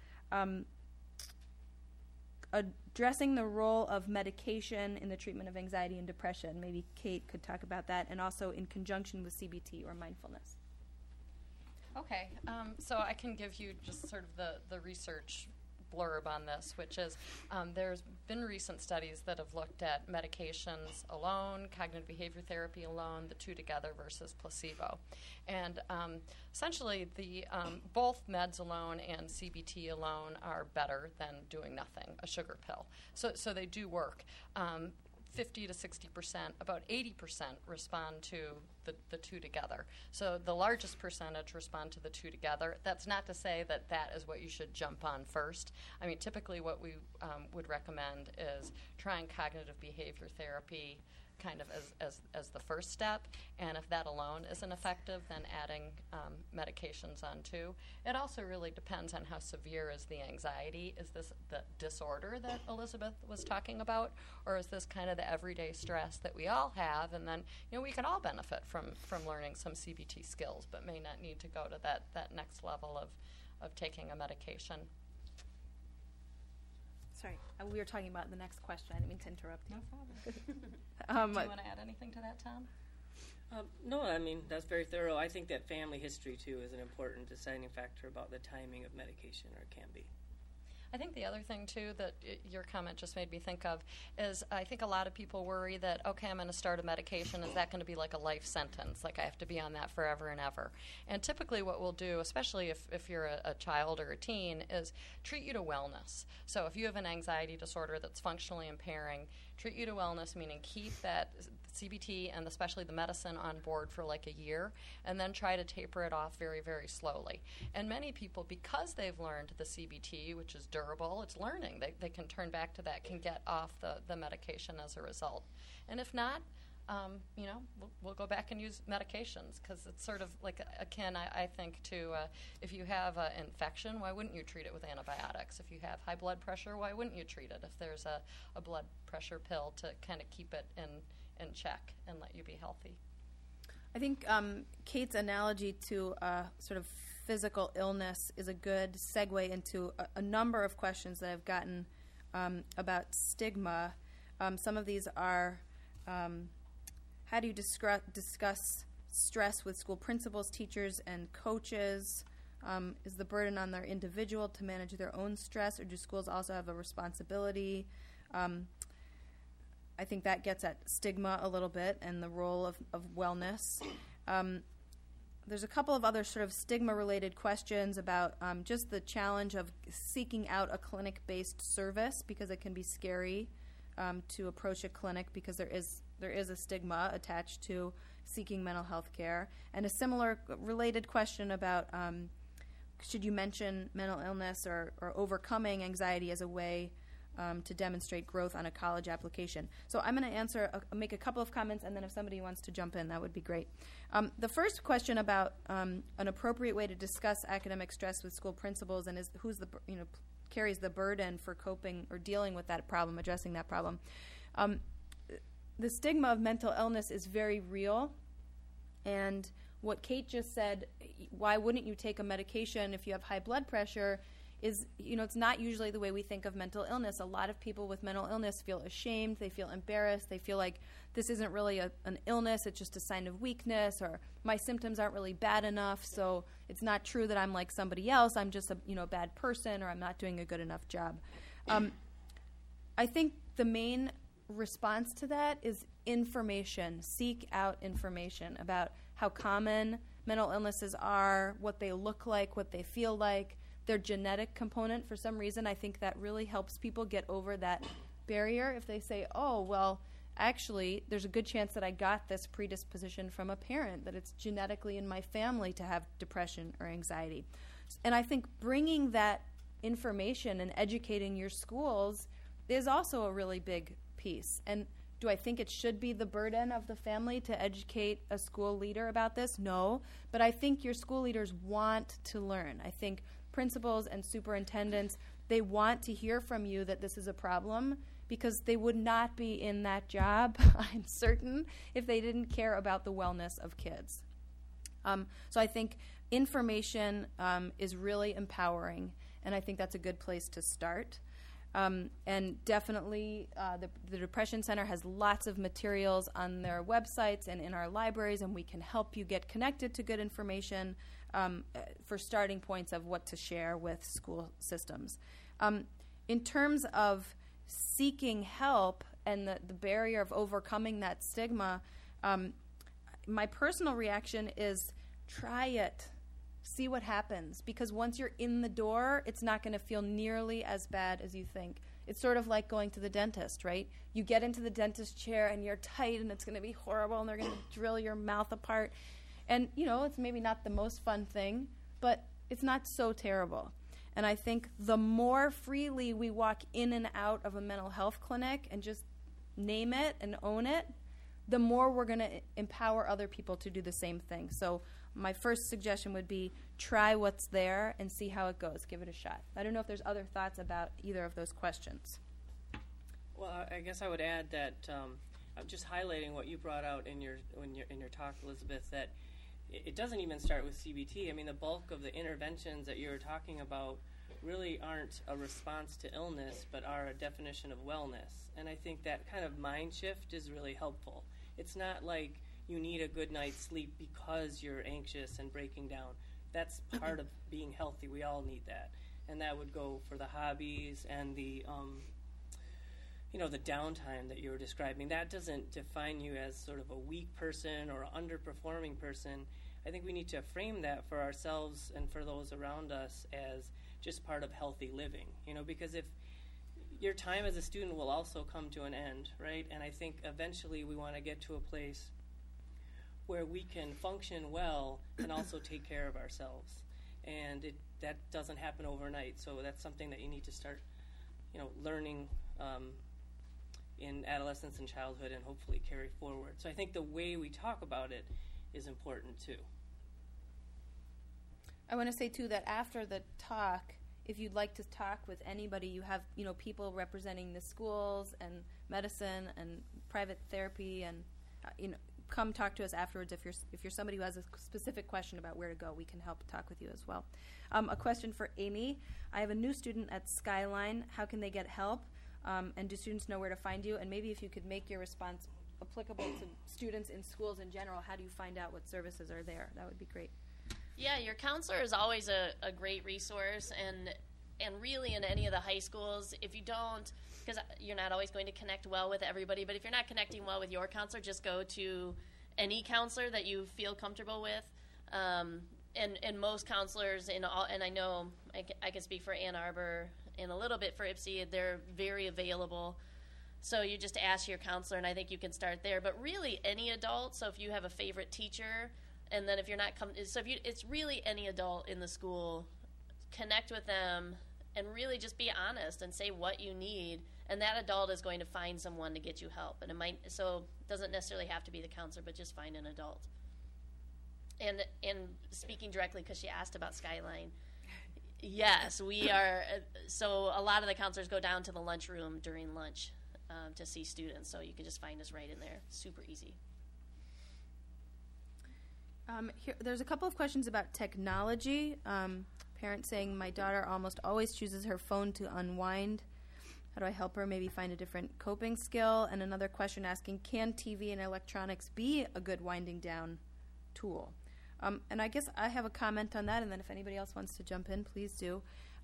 S1: Addressing the role of medication in the treatment of anxiety and depression. Maybe Kate could talk about that, and also in conjunction with CBT or mindfulness.
S4: Okay, so I can give you just sort of the research blurb on this, which is there's been recent studies that have looked at medications alone, cognitive behavior therapy alone, the two together versus placebo. And essentially, the both meds alone and CBT alone are better than doing nothing, a sugar pill. So they do work. 50 to 60%, about 80% respond to the two together. So the largest percentage respond to the two together. That's not to say that that is what you should jump on first. I mean, typically what we would recommend is trying cognitive behavior therapy kind of as the first step, and if that alone isn't effective, then adding medications on too. It also really depends on how severe is the anxiety. Is this the disorder that Elizabeth was talking about, or is this kind of the everyday stress that we all have? And then, we can all benefit from learning some CBT skills, but may not need to go to that next level of taking a medication.
S1: Sorry, we were talking about the next question. I didn't mean to interrupt you.
S4: No problem. Do you want to add anything to that, Tom?
S3: No, I mean, that's very thorough. I think that family history, too, is an important deciding factor about the timing of medication, or it can be.
S4: I think the other thing, too, that your comment just made me think of is I think a lot of people worry that, okay, I'm going to start a medication. Is that going to be like a life sentence? Like I have to be on that forever and ever? And typically what we'll do, especially if you're a child or a teen, is treat you to wellness. So if you have an anxiety disorder that's functionally impairing, treat you to wellness, meaning keep that CBT and especially the medicine on board for like a year, and then try to taper it off very, very slowly. And many people, because they've learned the CBT, which is durable, it's learning, they can turn back to that, can get off the medication as a result. And if not, we'll go back and use medications, because it's sort of like akin, I think, to if you have an infection, why wouldn't you treat it with antibiotics? If you have high blood pressure, why wouldn't you treat it if there's a blood pressure pill to kind of keep it in check and let you be healthy?
S1: I think Kate's analogy to sort of physical illness is a good segue into a number of questions that I've gotten about stigma. Some of these are, how do you discuss stress with school principals, teachers, and coaches? Is the burden on their individual to manage their own stress, or do schools also have a responsibility? I think that gets at stigma a little bit and the role of wellness. There's a couple of other sort of stigma-related questions about just the challenge of seeking out a clinic-based service, because it can be scary to approach a clinic because there is a stigma attached to seeking mental health care. And a similar related question about should you mention mental illness or overcoming anxiety as a way to demonstrate growth on a college application. So I'm going to make a couple of comments, and then if somebody wants to jump in, that would be great. The first question about an appropriate way to discuss academic stress with school principals and carries the burden for coping or dealing with that problem, addressing that problem. The stigma of mental illness is very real, and what Kate just said, why wouldn't you take a medication if you have high blood pressure, is, it's not usually the way we think of mental illness. A lot of people with mental illness feel ashamed, they feel embarrassed, they feel like this isn't really an illness, it's just a sign of weakness, or my symptoms aren't really bad enough, so it's not true that I'm like somebody else, I'm just a bad person, or I'm not doing a good enough job. I think the main response to that is information. Seek out information about how common mental illnesses are, what they look like, what they feel like, their genetic component. For some reason, I think that really helps people get over that barrier. If they say, oh, well, actually, there's a good chance that I got this predisposition from a parent, that it's genetically in my family to have depression or anxiety. And I think bringing that information and educating your schools is also a really big piece. And do I think it should be the burden of the family to educate a school leader about this? No. But I think your school leaders want to learn. I think principals and superintendents, they want to hear from you that this is a problem, because they would not be in that job, I'm certain, if they didn't care about the wellness of kids. So I think information is really empowering, and I think that's a good place to start. And definitely the Depression Center has lots of materials on their websites and in our libraries, and we can help you get connected to good information for starting points of what to share with school systems. In terms of seeking help and the barrier of overcoming that stigma, my personal reaction is try it. See what happens, because once you're in the door, it's not going to feel nearly as bad as you think. It's sort of like going to the dentist, right? You get into the dentist chair and you're tight and it's going to be horrible and they're going to drill your mouth apart. And, it's maybe not the most fun thing, but it's not so terrible. And I think the more freely we walk in and out of a mental health clinic and just name it and own it, the more we're going to empower other people to do the same thing. So my first suggestion would be try what's there and see how it goes. Give it a shot. I don't know if there's other thoughts about either of those questions.
S3: Well, I guess I would add that I'm just highlighting what you brought out in your talk, Elizabeth, that it doesn't even start with CBT. I mean, the bulk of the interventions that you're talking about really aren't a response to illness, but are a definition of wellness. And I think that kind of mind shift is really helpful. It's not like you need a good night's sleep because you're anxious and breaking down. That's part of being healthy. We all need that. And that would go for the hobbies and the the downtime that you were describing. That doesn't define you as sort of a weak person or an underperforming person. I think we need to frame that for ourselves and for those around us as just part of healthy living, because if your time as a student will also come to an end, right? And I think eventually we want to get to a place where we can function well and also take care of ourselves. And that doesn't happen overnight, so that's something that you need to start, learning in adolescence and childhood and hopefully carry forward. So I think the way we talk about it is important too.
S1: I want to say too that after the talk, if you'd like to talk with anybody, you have people representing the schools and medicine and private therapy, and come talk to us afterwards. If you're somebody who has a specific question about where to go, we can help talk with you as well. A question for Amy. I have a new student at Skyline. How can they get help? And do students know where to find you? And maybe if you could make your response applicable to students in schools in general, how do you find out what services are there? That would be great.
S5: Yeah, your counselor is always a great resource, and really in any of the high schools, if you don't, because you're not always going to connect well with everybody, but if you're not connecting well with your counselor, just go to any counselor that you feel comfortable with. And most counselors and I know I can speak for Ann Arbor and a little bit for Ypsi, they're very available. So you just ask your counselor, and I think you can start there. But really, any adult. So if you have a favorite teacher, and then if you're not it's really any adult in the school. Connect with them, and really just be honest and say what you need. And that adult is going to find someone to get you help. And it doesn't necessarily have to be the counselor, but just find an adult. And speaking directly, because she asked about Skyline. Yes, we are. So a lot of the counselors go down to the lunchroom during lunch to see students. So you can just find us right in there. Super easy.
S1: There's a couple of questions about technology. Parents saying, my daughter almost always chooses her phone to unwind. How do I help her maybe find a different coping skill? And another question asking, can TV and electronics be a good winding down tool? And I guess I have a comment on that, and then if anybody else wants to jump in, please do.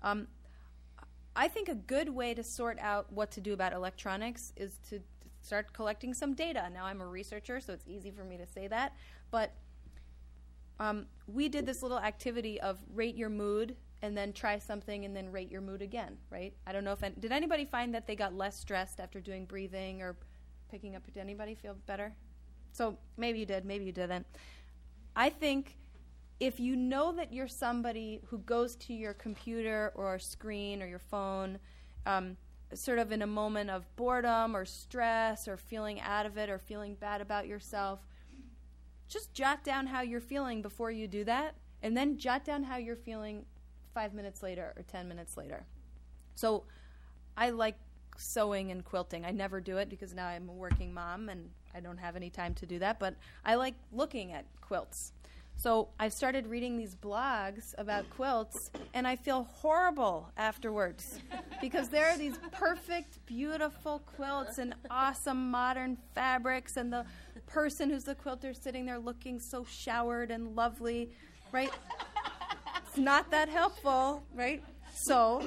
S1: I think a good way to sort out what to do about electronics is to start collecting some data. Now, I'm a researcher, so it's easy for me to say that, but we did this little activity of rate your mood and then try something and then rate your mood again, right? I don't know if did anybody find that they got less stressed after doing breathing or picking up? Did anybody feel better? So maybe you did, maybe you didn't. I think if you know that you're somebody who goes to your computer or screen or your phone sort of in a moment of boredom or stress or feeling out of it or feeling bad about yourself, just jot down how you're feeling before you do that, and then jot down how you're feeling 5 minutes later or 10 minutes later. So I like sewing and quilting. I never do it because now I'm a working mom and I don't have any time to do that, but I like looking at quilts. So I've started reading these blogs about quilts, and I feel horrible afterwards because there are these perfect, beautiful quilts and awesome modern fabrics, and the person who's the quilter sitting there looking so showered and lovely, right? It's not that helpful, right? So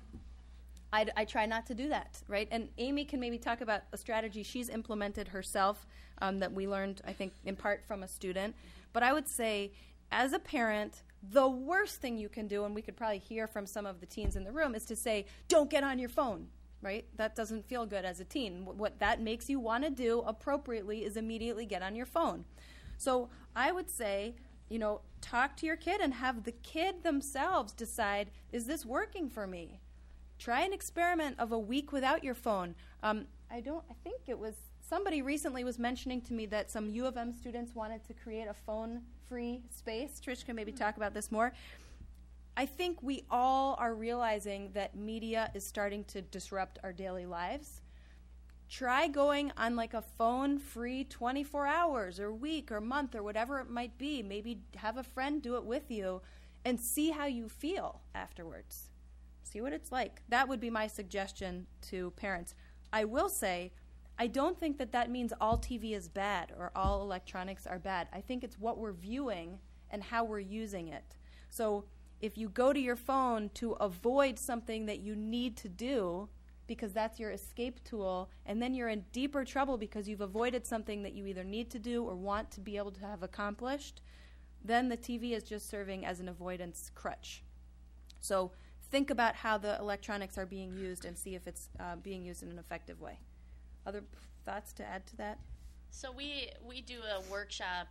S1: I try not to do that, right? And Amy can maybe talk about a strategy she's implemented herself that we learned, I think, in part from a student. But I would say, as a parent, the worst thing you can do, and we could probably hear from some of the teens in the room, is to say, don't get on your phone, right? That doesn't feel good as a teen. What that makes you want to do appropriately is immediately get on your phone. So I would say, talk to your kid and have the kid themselves decide, is this working for me? Try an experiment of a week without your phone. I think it was somebody recently was mentioning to me that some U of M students wanted to create a phone-free space. Trish can maybe talk about this more. I think we all are realizing that media is starting to disrupt our daily lives. Try going on like a phone-free 24 hours or week or month or whatever it might be. Maybe have a friend do it with you and see how you feel afterwards. See what it's like. That would be my suggestion to parents. I will say, I don't think that means all TV is bad or all electronics are bad. I think it's what we're viewing and how we're using it. So if you go to your phone to avoid something that you need to do because that's your escape tool, and then you're in deeper trouble because you've avoided something that you either need to do or want to be able to have accomplished, then the TV is just serving as an avoidance crutch. So think about how the electronics are being used and see if it's being used in an effective way. Other thoughts to add to that?
S5: So we do a workshop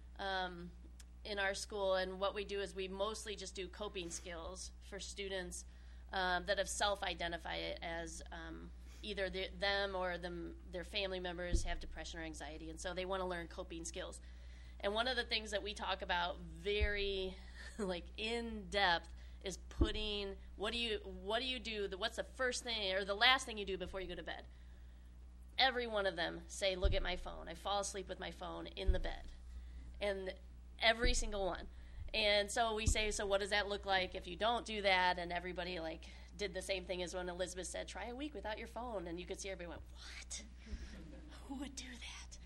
S5: in our school, and what we do is we mostly just do coping skills for students that have self-identified it as either them or their family members have depression or anxiety, and so they want to learn coping skills. And one of the things that we talk about very in depth is putting what do you do, what's the first thing or the last thing you do before you go to bed. Every one of them say, look at my phone. I fall asleep with my phone in the bed. And every single one. And so we say, so what does that look like if you don't do that? And everybody did the same thing as when Elizabeth said, try a week without your phone. And you could see everybody went, what? Who would do that?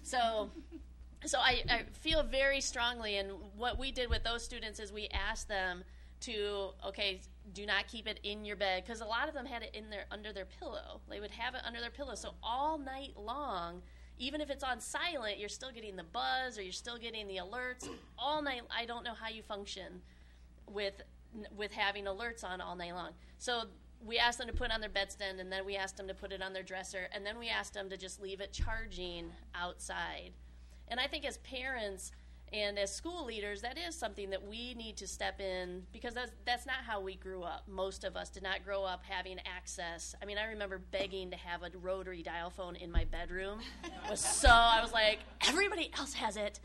S5: So I feel very strongly, and what we did with those students is we asked them to, do not keep it in your bed, because a lot of them had it under their pillow. They would have it under their pillow. So all night long, even if it's on silent, you're still getting the buzz or you're still getting the alerts all night. I don't know how you function with having alerts on all night long. So we asked them to put it on their bedstand, and then we asked them to put it on their dresser, and then we asked them to just leave it charging outside. And I think as parents and as school leaders, that is something that we need to step in, because that's not how we grew up. Most of us did not grow up having access. I mean, I remember begging to have a rotary dial phone in my bedroom. I was like, everybody else has it.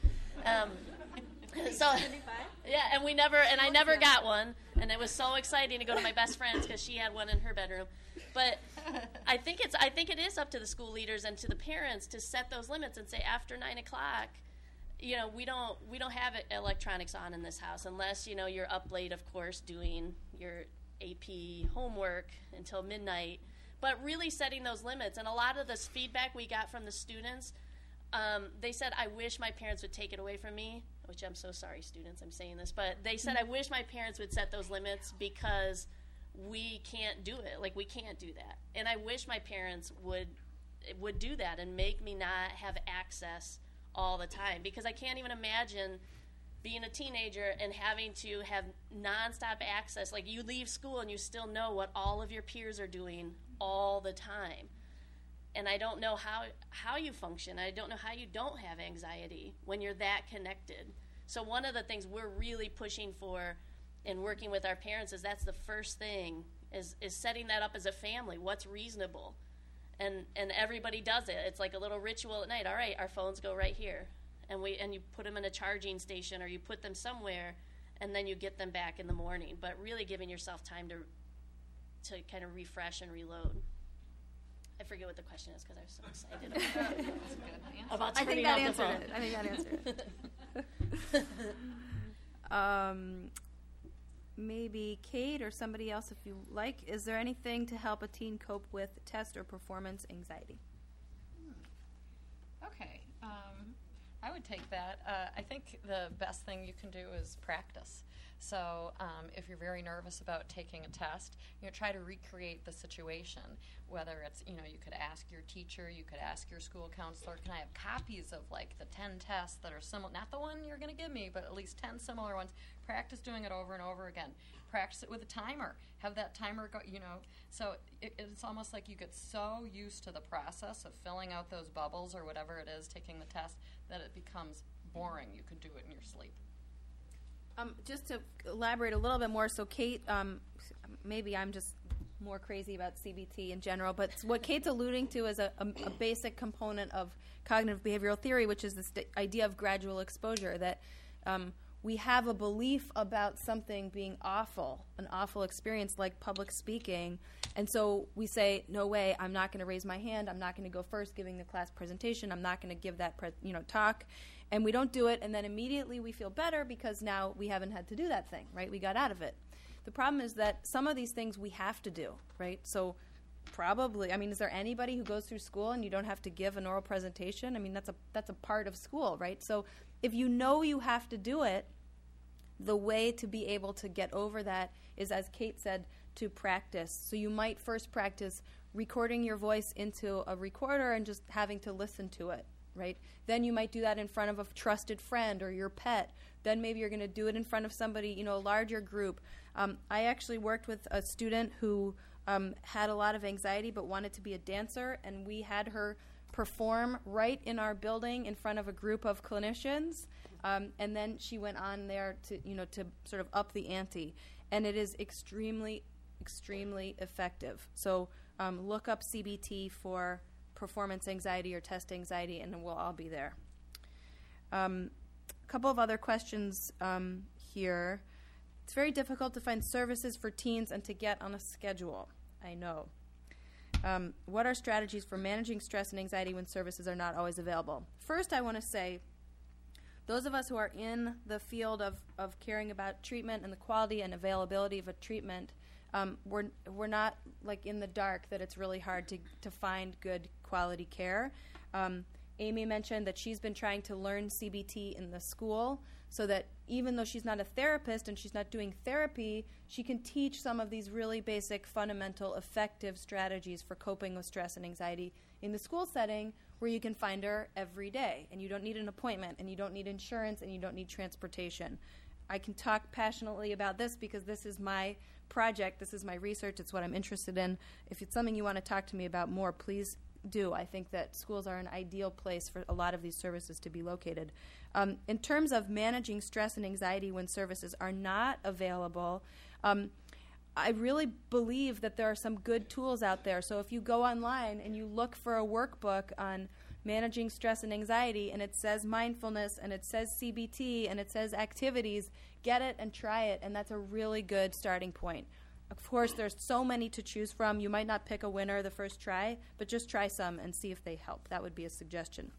S5: I never got one, and it was so exciting to go to my best friend's because she had one in her bedroom. But I think it is up to the school leaders and to the parents to set those limits and say after 9 o'clock, we don't have electronics on in this house unless you're up late, of course, doing your AP homework until midnight. But really setting those limits, and a lot of this feedback we got from the students, they said, "I wish my parents would take it away from me." Which I'm so sorry, students, I'm saying this, but they said, "I wish my parents would set those limits because we can't do it. We can't do that, and I wish my parents would do that and make me not have access all the time, because I can't even imagine being a teenager and having to have nonstop access. You leave school and you still know what all of your peers are doing all the time. And I don't know how you function. I don't know how you don't have anxiety when you're that connected. So one of the things we're really pushing for and working with our parents is that's the first thing is setting that up as a family. What's reasonable? And everybody does it. It's like a little ritual at night. All right, our phones go right here. And you put them in a charging station or you put them somewhere and then you get them back in the morning. But really giving yourself time to kind of refresh and reload. I forget what the question is because I was so excited about
S1: I think
S5: turning
S1: that
S5: off the
S1: answered
S5: phone.
S1: it. I think that answered it. Maybe Kate or somebody else, if you like, is there anything to help a teen cope with test or performance anxiety?
S4: Okay, I would take that. I think the best thing you can do is practice. So if you're very nervous about taking a test, try to recreate the situation. Whether it's, you could ask your teacher, you could ask your school counselor, can I have copies of like the 10 tests that are similar, not the one you're going to give me, but at least 10 similar ones. Practice doing it over and over again. Practice it with a timer. Have that timer go, so it's almost like you get so used to the process of filling out those bubbles or whatever it is, taking the test, that it becomes boring. You could do it in your sleep.
S1: Just to elaborate a little bit more, so Kate, maybe I'm just more crazy about CBT in general, but what Kate's alluding to is a basic component of cognitive behavioral theory, which is this idea of gradual exposure, that we have a belief about something being awful, an awful experience like public speaking, and so we say, no way, I'm not going to raise my hand, I'm not going to go first giving the class presentation, I'm not going to give that talk, and we don't do it, and then immediately we feel better because now we haven't had to do that thing, right? We got out of it. The problem is that some of these things we have to do, right? So probably, is there anybody who goes through school and you don't have to give an oral presentation? That's a part of school, right? So if you know you have to do it, the way to be able to get over that is, as Kate said, to practice. So you might first practice recording your voice into a recorder and just having to listen to it, right? Then you might do that in front of a trusted friend or your pet. Then maybe you're going to do it in front of somebody, a larger group. I actually worked with a student who had a lot of anxiety but wanted to be a dancer, and we had her perform right in our building in front of a group of clinicians, and then she went on there to sort of up the ante, and it is extremely, extremely effective. So look up CBT for performance anxiety or test anxiety, and we'll all be there. A couple of other questions here. It's very difficult to find services for teens and to get on a schedule. I know. What are strategies for managing stress and anxiety when services are not always available? First, I want to say, those of us who are in the field of caring about treatment and the quality and availability of a treatment, we're not like in the dark that it's really hard to find good quality care. Amy mentioned that she's been trying to learn CBT in the school so that even though she's not a therapist and she's not doing therapy, she can teach some of these really basic, fundamental, effective strategies for coping with stress and anxiety in the school setting where you can find her every day. And you don't need an appointment, and you don't need insurance, and you don't need transportation. I can talk passionately about this because this is my project, this is my research, it's what I'm interested in. If it's something you want to talk to me about more, please do. I think that schools are an ideal place for a lot of these services to be located. In terms of managing stress and anxiety when services are not available, I really believe that there are some good tools out there. So if you go online and you look for a workbook on managing stress and anxiety, and it says mindfulness, and it says CBT, and it says activities, get it and try it, and that's a really good starting point. Of course, there's so many to choose from. You might not pick a winner the first try, but just try some and see if they help. That would be a suggestion.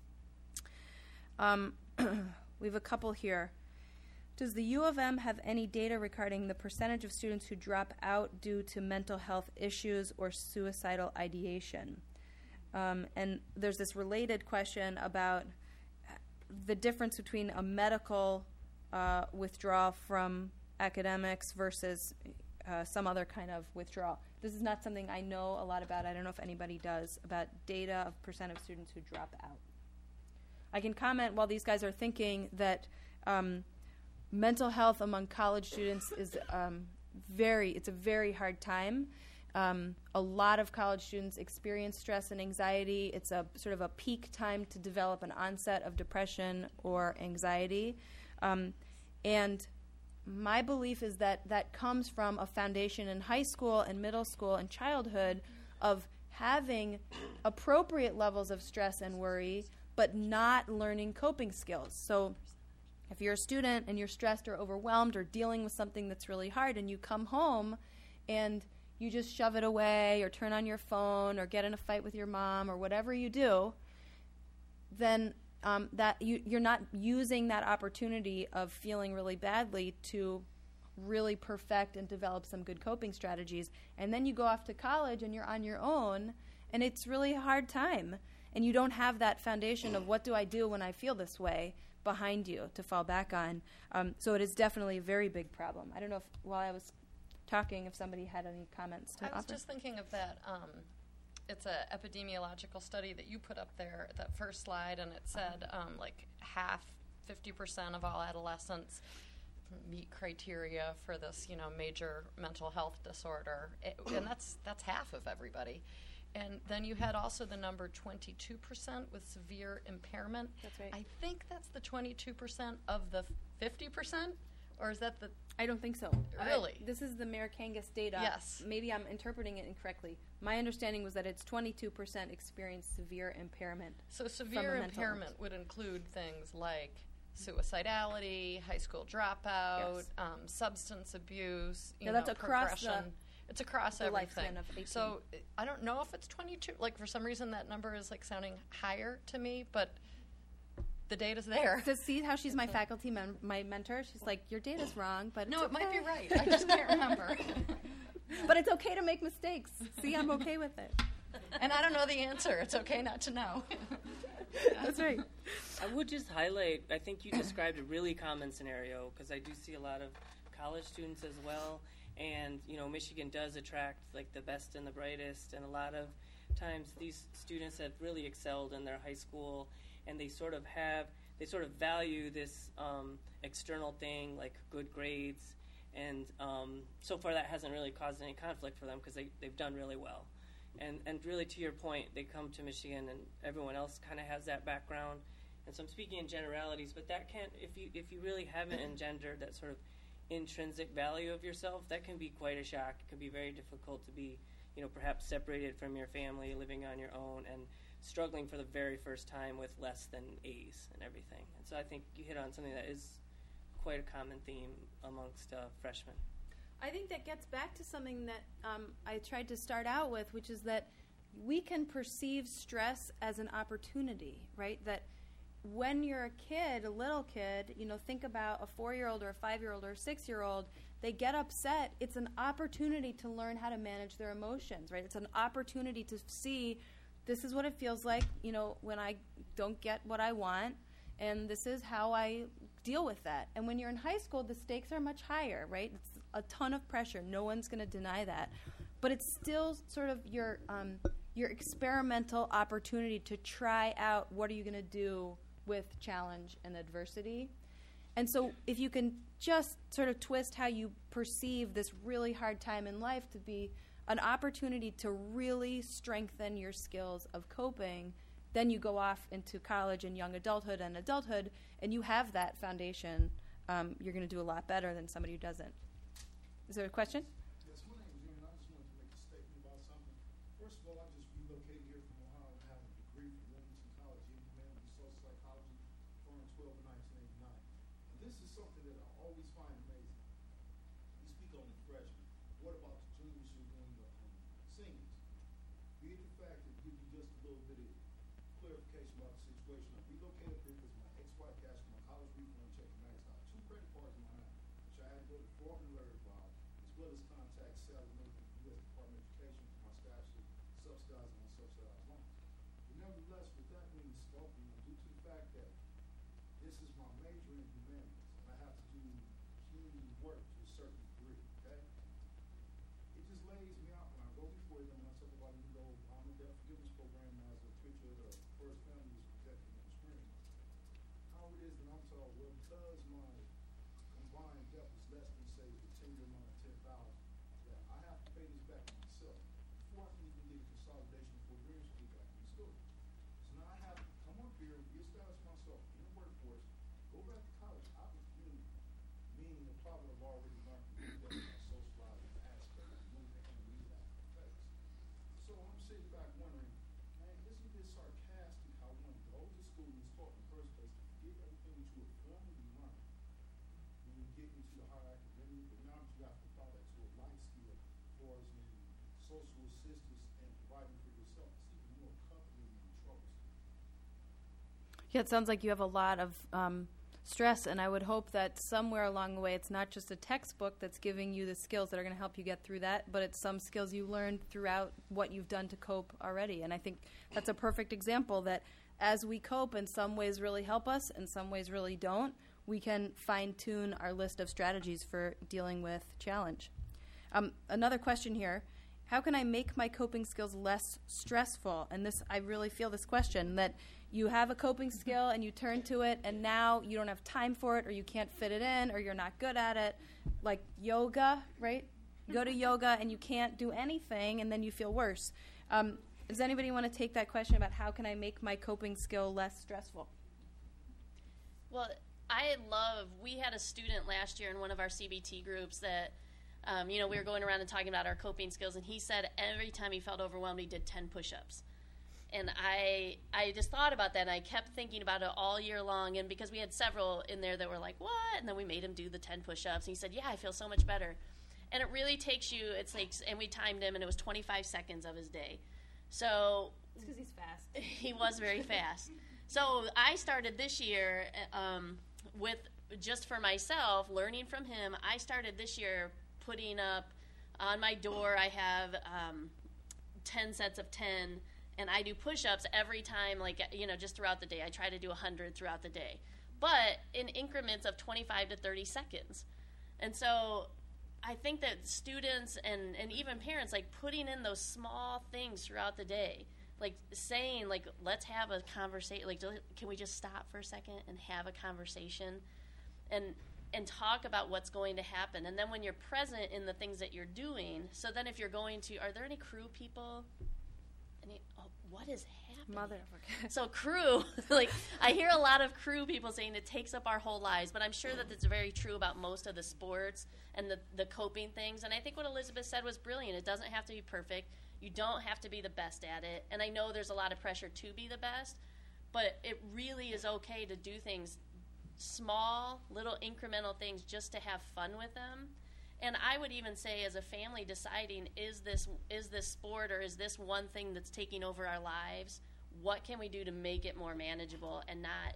S1: We have a couple here. Does the U of M have any data regarding the percentage of students who drop out due to mental health issues or suicidal ideation? And there's this related question about the difference between a medical withdrawal from academics versus some other kind of withdrawal. This is not something I know a lot about. I don't know if anybody does, about data of percent of students who drop out. I can comment while these guys are thinking that mental health among college students is it's a very hard time. A lot of college students experience stress and anxiety. It's a sort of a peak time to develop an onset of depression or anxiety. And my belief is that that comes from a foundation in high school and middle school and childhood of having appropriate levels of stress and worry, but not learning coping skills. So if you're a student and you're stressed or overwhelmed or dealing with something that's really hard and you come home and you just shove it away or turn on your phone or get in a fight with your mom or whatever you do, then you're not using that opportunity of feeling really badly to really perfect and develop some good coping strategies. And then you go off to college and you're on your own, and it's really a hard time. And you don't have that foundation of what do I do when I feel this way behind you to fall back on. So it is definitely a very big problem. I don't know if, while I was talking, if somebody had any comments to offer.
S4: I was just thinking of that. It's an epidemiological study that you put up there, that first slide, and it said like 50% of all adolescents meet criteria for this, major mental health disorder, and that's half of everybody. And then you had also the number 22% with severe impairment.
S1: That's right.
S4: I think that's the 22% of the 50%, or is that the?
S1: I don't think so.
S4: Really?
S1: This is the Americangus data.
S4: Yes.
S1: Maybe I'm interpreting it incorrectly. My understanding was that it's 22% experience severe impairment.
S4: So severe impairment would include things like suicidality, high school dropout,
S1: Yes.
S4: Substance abuse,
S1: That's across
S4: progression. It's across
S1: the
S4: everything.
S1: lifespan of 18.
S4: So I don't know if it's 22. Like, for some reason, that number is like sounding higher to me, but the data's there.
S1: To see how she's my faculty, my mentor, she's like, your data's wrong, but
S4: No,
S1: it's
S4: it might be
S1: okay."
S4: right. I just can't remember.
S1: But it's okay to make mistakes. See, I'm okay with it.
S4: And I don't know the answer. It's okay not to know.
S1: That's right.
S3: I would just highlight, I think you described a really common scenario, because I do see a lot of college students as well. And, Michigan does attract, like, the best and the brightest. And a lot of times these students have really excelled in their high school, and they sort of value this external thing, like good grades. And so far that hasn't really caused any conflict for them, because they've done really well. And really, to your point, they come to Michigan, and everyone else kind of has that background. And so I'm speaking in generalities, but that can't, if you really haven't engendered that sort of intrinsic value of yourself, that can be quite a shock. It can be very difficult to be, perhaps separated from your family, living on your own, and struggling for the very first time with less than A's and everything. And so I think you hit on something that is quite a common theme amongst freshmen.
S1: I think that gets back to something that I tried to start out with, which is that we can perceive stress as an opportunity, right? That when you're a kid, a little kid, think about a 4-year-old or a 5-year-old or a 6-year-old, they get upset. It's an opportunity to learn how to manage their emotions, right? It's an opportunity to see this is what it feels like, when I don't get what I want, and this is how I deal with that. And when you're in high school, the stakes are much higher, right? It's a ton of pressure. No one's going to deny that. But it's still sort of your experimental opportunity to try out what are you going to do with challenge and adversity. And so if you can just sort of twist how you perceive this really hard time in life to be an opportunity to really strengthen your skills of coping, then you go off into college and young adulthood, and you have that foundation. You're going to do a lot better than somebody who doesn't. Is there a question?
S6: Yes, my name is Jimmy, and I just wanted to make a statement about something. First of all, I just relocated here from Ohio and have a degree from Livingston College in humanity social psychology, foreign 12 in 1989. And this is something that I always find amazing. We speak on the freshmen. What about the juniors who are doing the seniors? Be it the fact that give you just a little bit of clarification about the situation. I relocated here because my ex-wife cashed my college refund check and maxed out 2 credit cards in my hand, which I had to go to the Department of Labor about, as well as contact Sally Murphy from the U.S. Department of Education for my staff to subsidize and unsubsidized loans. But nevertheless, with that being spoken, due to the fact that this is my major in humanities, and I have to do community work to a certain degree, okay? It just lays me out when I go before them and I talk about the Obama Debt Forgiveness Program as a picture of the first family was protecting and experience. How it is that I'm told, well, because my combined debt was less than, say, the 10-year amount of $10,000, that I have to pay this back to myself before I can even get a consolidation for forbearance to get back in school. So now I have to come up here, reestablish myself in the workforce, go back to college. probably have already learned to do that in a socializing aspect of moving and we lack the face. So I'm sitting back wondering, man, isn't this sarcastic how one goes to school and is taught in the first place to forget everything that you have formally learned when you get into the higher academic, but now you have to apply that to a life skill for as in social assistance and providing for yourself. It's even more comforting and troublesome.
S1: Yeah, it sounds like you have a lot of stress, and I would hope that somewhere along the way it's not just a textbook that's giving you the skills that are going to help you get through that, but it's some skills you learned throughout what you've done to cope already. And I think that's a perfect example that as we cope, in some ways really help us, in some ways really don't, we can fine-tune our list of strategies for dealing with challenge. Another question here. How can I make my coping skills less stressful? And this, I really feel this question, that you have a coping skill and you turn to it and now you don't have time for it or you can't fit it in or you're not good at it. Like yoga, right? You go to yoga and you can't do anything and then you feel worse. Does anybody want to take that question about how can I make my coping skill less stressful?
S5: Well, we had a student last year in one of our CBT groups that, we were going around and talking about our coping skills, and he said every time he felt overwhelmed, he did 10 push-ups. And I just thought about that, and I kept thinking about it all year long, and because we had several in there that were like, what? And then we made him do the 10 push-ups, and he said, yeah, I feel so much better. And it really takes you, and we timed him, and it was 25 seconds of his day. So
S1: It's because he's fast.
S5: he was very fast. So I started this year with, just for myself, learning from him, I started this year putting up on my door, I have 10 sets of 10, and I do push-ups every time, just throughout the day. I try to do 100 throughout the day, but in increments of 25 to 30 seconds. And so I think that students and even parents, putting in those small things throughout the day, saying, let's have a conversation, can we just stop for a second and have a conversation and talk about what's going to happen. And then when you're present in the things that you're doing, so then if you're going to, are there any crew people? What is happening? So crew, I hear a lot of crew people saying it takes up our whole lives, but I'm sure that it's very true about most of the sports and the coping things. And I think what Elizabeth said was brilliant. It doesn't have to be perfect. You don't have to be the best at it. And I know there's a lot of pressure to be the best, but it really is okay to do things, small, little incremental things, just to have fun with them. And I would even say, as a family, deciding, is this sport or is this one thing that's taking over our lives? What can we do to make it more manageable and not,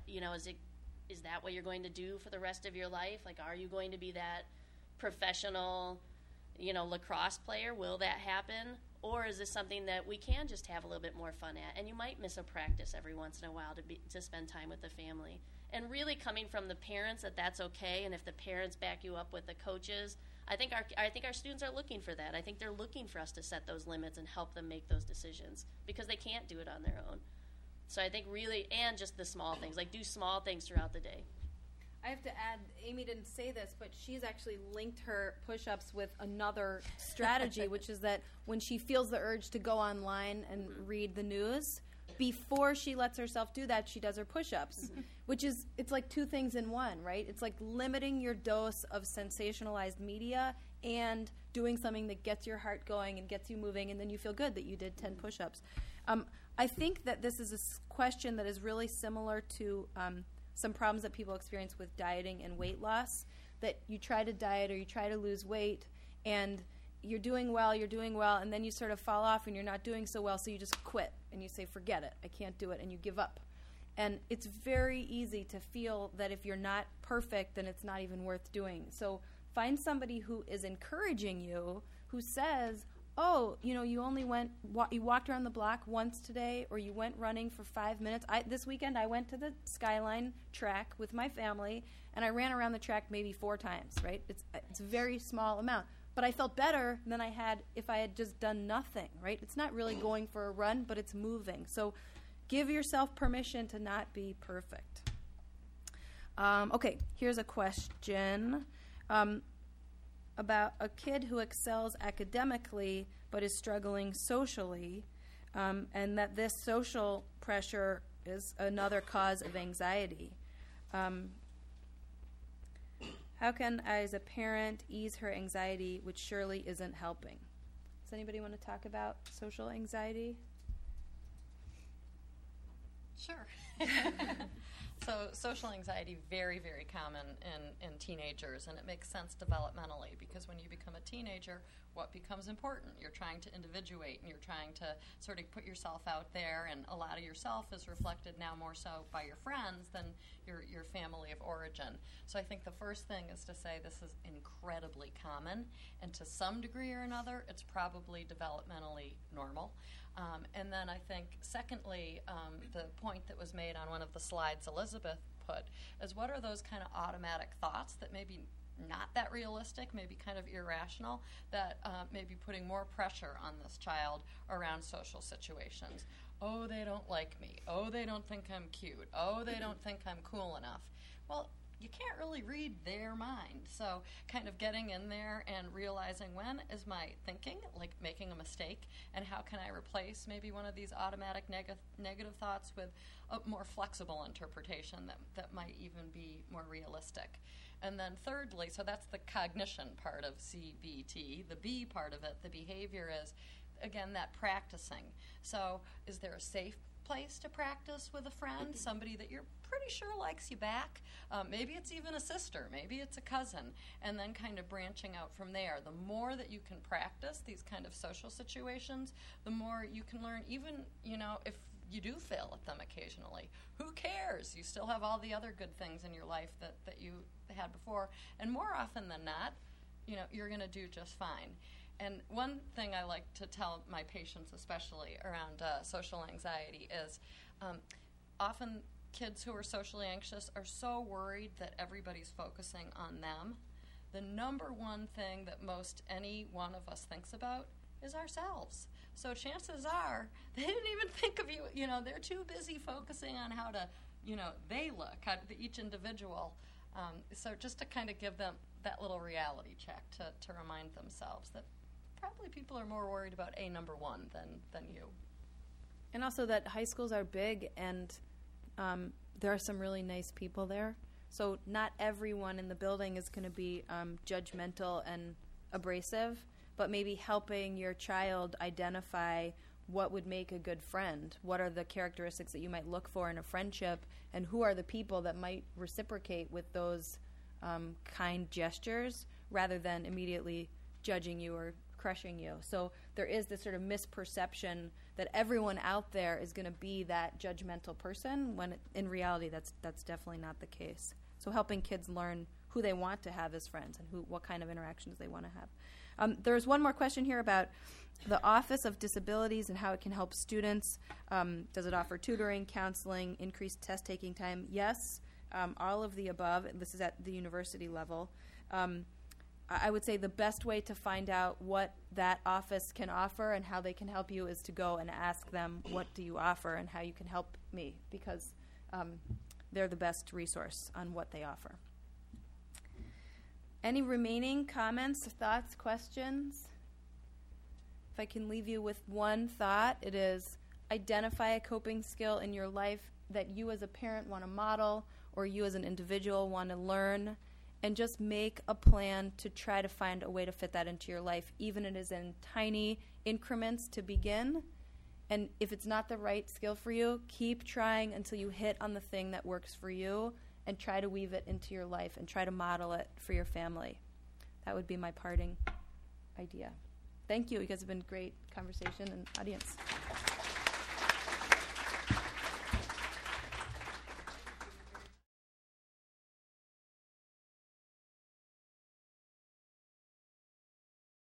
S5: is that what you're going to do for the rest of your life? Are you going to be that professional, lacrosse player? Will that happen? Or is this something that we can just have a little bit more fun at? And you might miss a practice every once in a while to spend time with the family. And really coming from the parents that's okay, and if the parents back you up with the coaches, I think our students are looking for that. I think they're looking for us to set those limits and help them make those decisions because they can't do it on their own. So I think really, and just the small things, do small things throughout the day.
S1: I have to add, Amy didn't say this, but she's actually linked her push-ups with another strategy, which is that when she feels the urge to go online and read the news, before she lets herself do that, she does her push-ups, which is, it's like two things in one, right? It's like limiting your dose of sensationalized media and doing something that gets your heart going and gets you moving, and then you feel good that you did 10 push-ups. I think that this is a question that is really similar to some problems that people experience with dieting and weight loss, that you try to diet or you try to lose weight, and you're doing well, and then you sort of fall off and you're not doing so well, so you just quit and you say, forget it, I can't do it, and you give up. And it's very easy to feel that if you're not perfect, then it's not even worth doing. So find somebody who is encouraging you, who says, oh, you only you walked around the block once today, or you went running for 5 minutes. This weekend I went to the Skyline track with my family, and I ran around the track maybe 4 times, right? It's a very small amount. But I felt better than I had if I had just done nothing, right? It's not really going for a run, but it's moving. So give yourself permission to not be perfect. Okay, here's a question about a kid who excels academically but is struggling socially, and that this social pressure is another cause of anxiety. How How can I, as a parent, ease her anxiety, which surely isn't helping? Does anybody want to talk about social anxiety?
S4: Sure. So social anxiety, very, very common in teenagers, and it makes sense developmentally because when you become a teenager, what becomes important? You're trying to individuate and you're trying to sort of put yourself out there, and a lot of yourself is reflected now more so by your friends than your family of origin. So I think the first thing is to say this is incredibly common, and to some degree or another, it's probably developmentally normal. And then I think, secondly, the point that was made on one of the slides Elizabeth put is what are those kind of automatic thoughts that maybe not that realistic, maybe kind of irrational, that may be putting more pressure on this child around social situations. Oh, they don't like me. Oh, they don't think I'm cute. Oh, they don't think I'm cool enough. Well, you can't really read their mind. So kind of getting in there and realizing when is my thinking, like making a mistake, and how can I replace maybe one of these automatic negative thoughts with a more flexible interpretation that might even be more realistic. And then thirdly, so that's the cognition part of CBT. The B part of it, the behavior, is, again, that practicing. So is there a safe place to practice with a friend, somebody that you're pretty sure likes you back? Maybe it's even a sister, maybe it's a cousin, and then kind of branching out from there. The more that you can practice these kind of social situations, the more you can learn, even, if you do fail at them occasionally. Who cares? You still have all the other good things in your life that you had before, and more often than not, you're going to do just fine. And one thing I like to tell my patients, especially around social anxiety, is often kids who are socially anxious are so worried that everybody's focusing on them. The number one thing that most any one of us thinks about is ourselves. So chances are they didn't even think of you. They're too busy focusing on how to, they look, how each individual. So just to kind of give them that little reality check to remind themselves that probably people are more worried about number one than you.
S1: And also that high schools are big, and there are some really nice people there. So not everyone in the building is going to be judgmental and abrasive, but maybe helping your child identify what would make a good friend. What are the characteristics that you might look for in a friendship, and who are the people that might reciprocate with those kind gestures rather than immediately judging you or crushing you. So there is this sort of misperception that everyone out there is going to be that judgmental person, when in reality that's definitely not the case. So helping kids learn who they want to have as friends and what kind of interactions they want to have. There's one more question here about the Office of Disabilities and how it can help students. Does it offer tutoring, counseling, increased test-taking time? Yes, all of the above. This is at the university level. I would say the best way to find out what that office can offer and how they can help you is to go and ask them, what do you offer and how you can help me, because they're the best resource on what they offer. Any remaining comments, thoughts, questions? If I can leave you with one thought, it is identify a coping skill in your life that you as a parent want to model or you as an individual want to learn, and just make a plan to try to find a way to fit that into your life, even if it is in tiny increments to begin. And if it's not the right skill for you, keep trying until you hit on the thing that works for you, and try to weave it into your life and try to model it for your family. That would be my parting idea. Thank you. You guys have been great conversation and audience.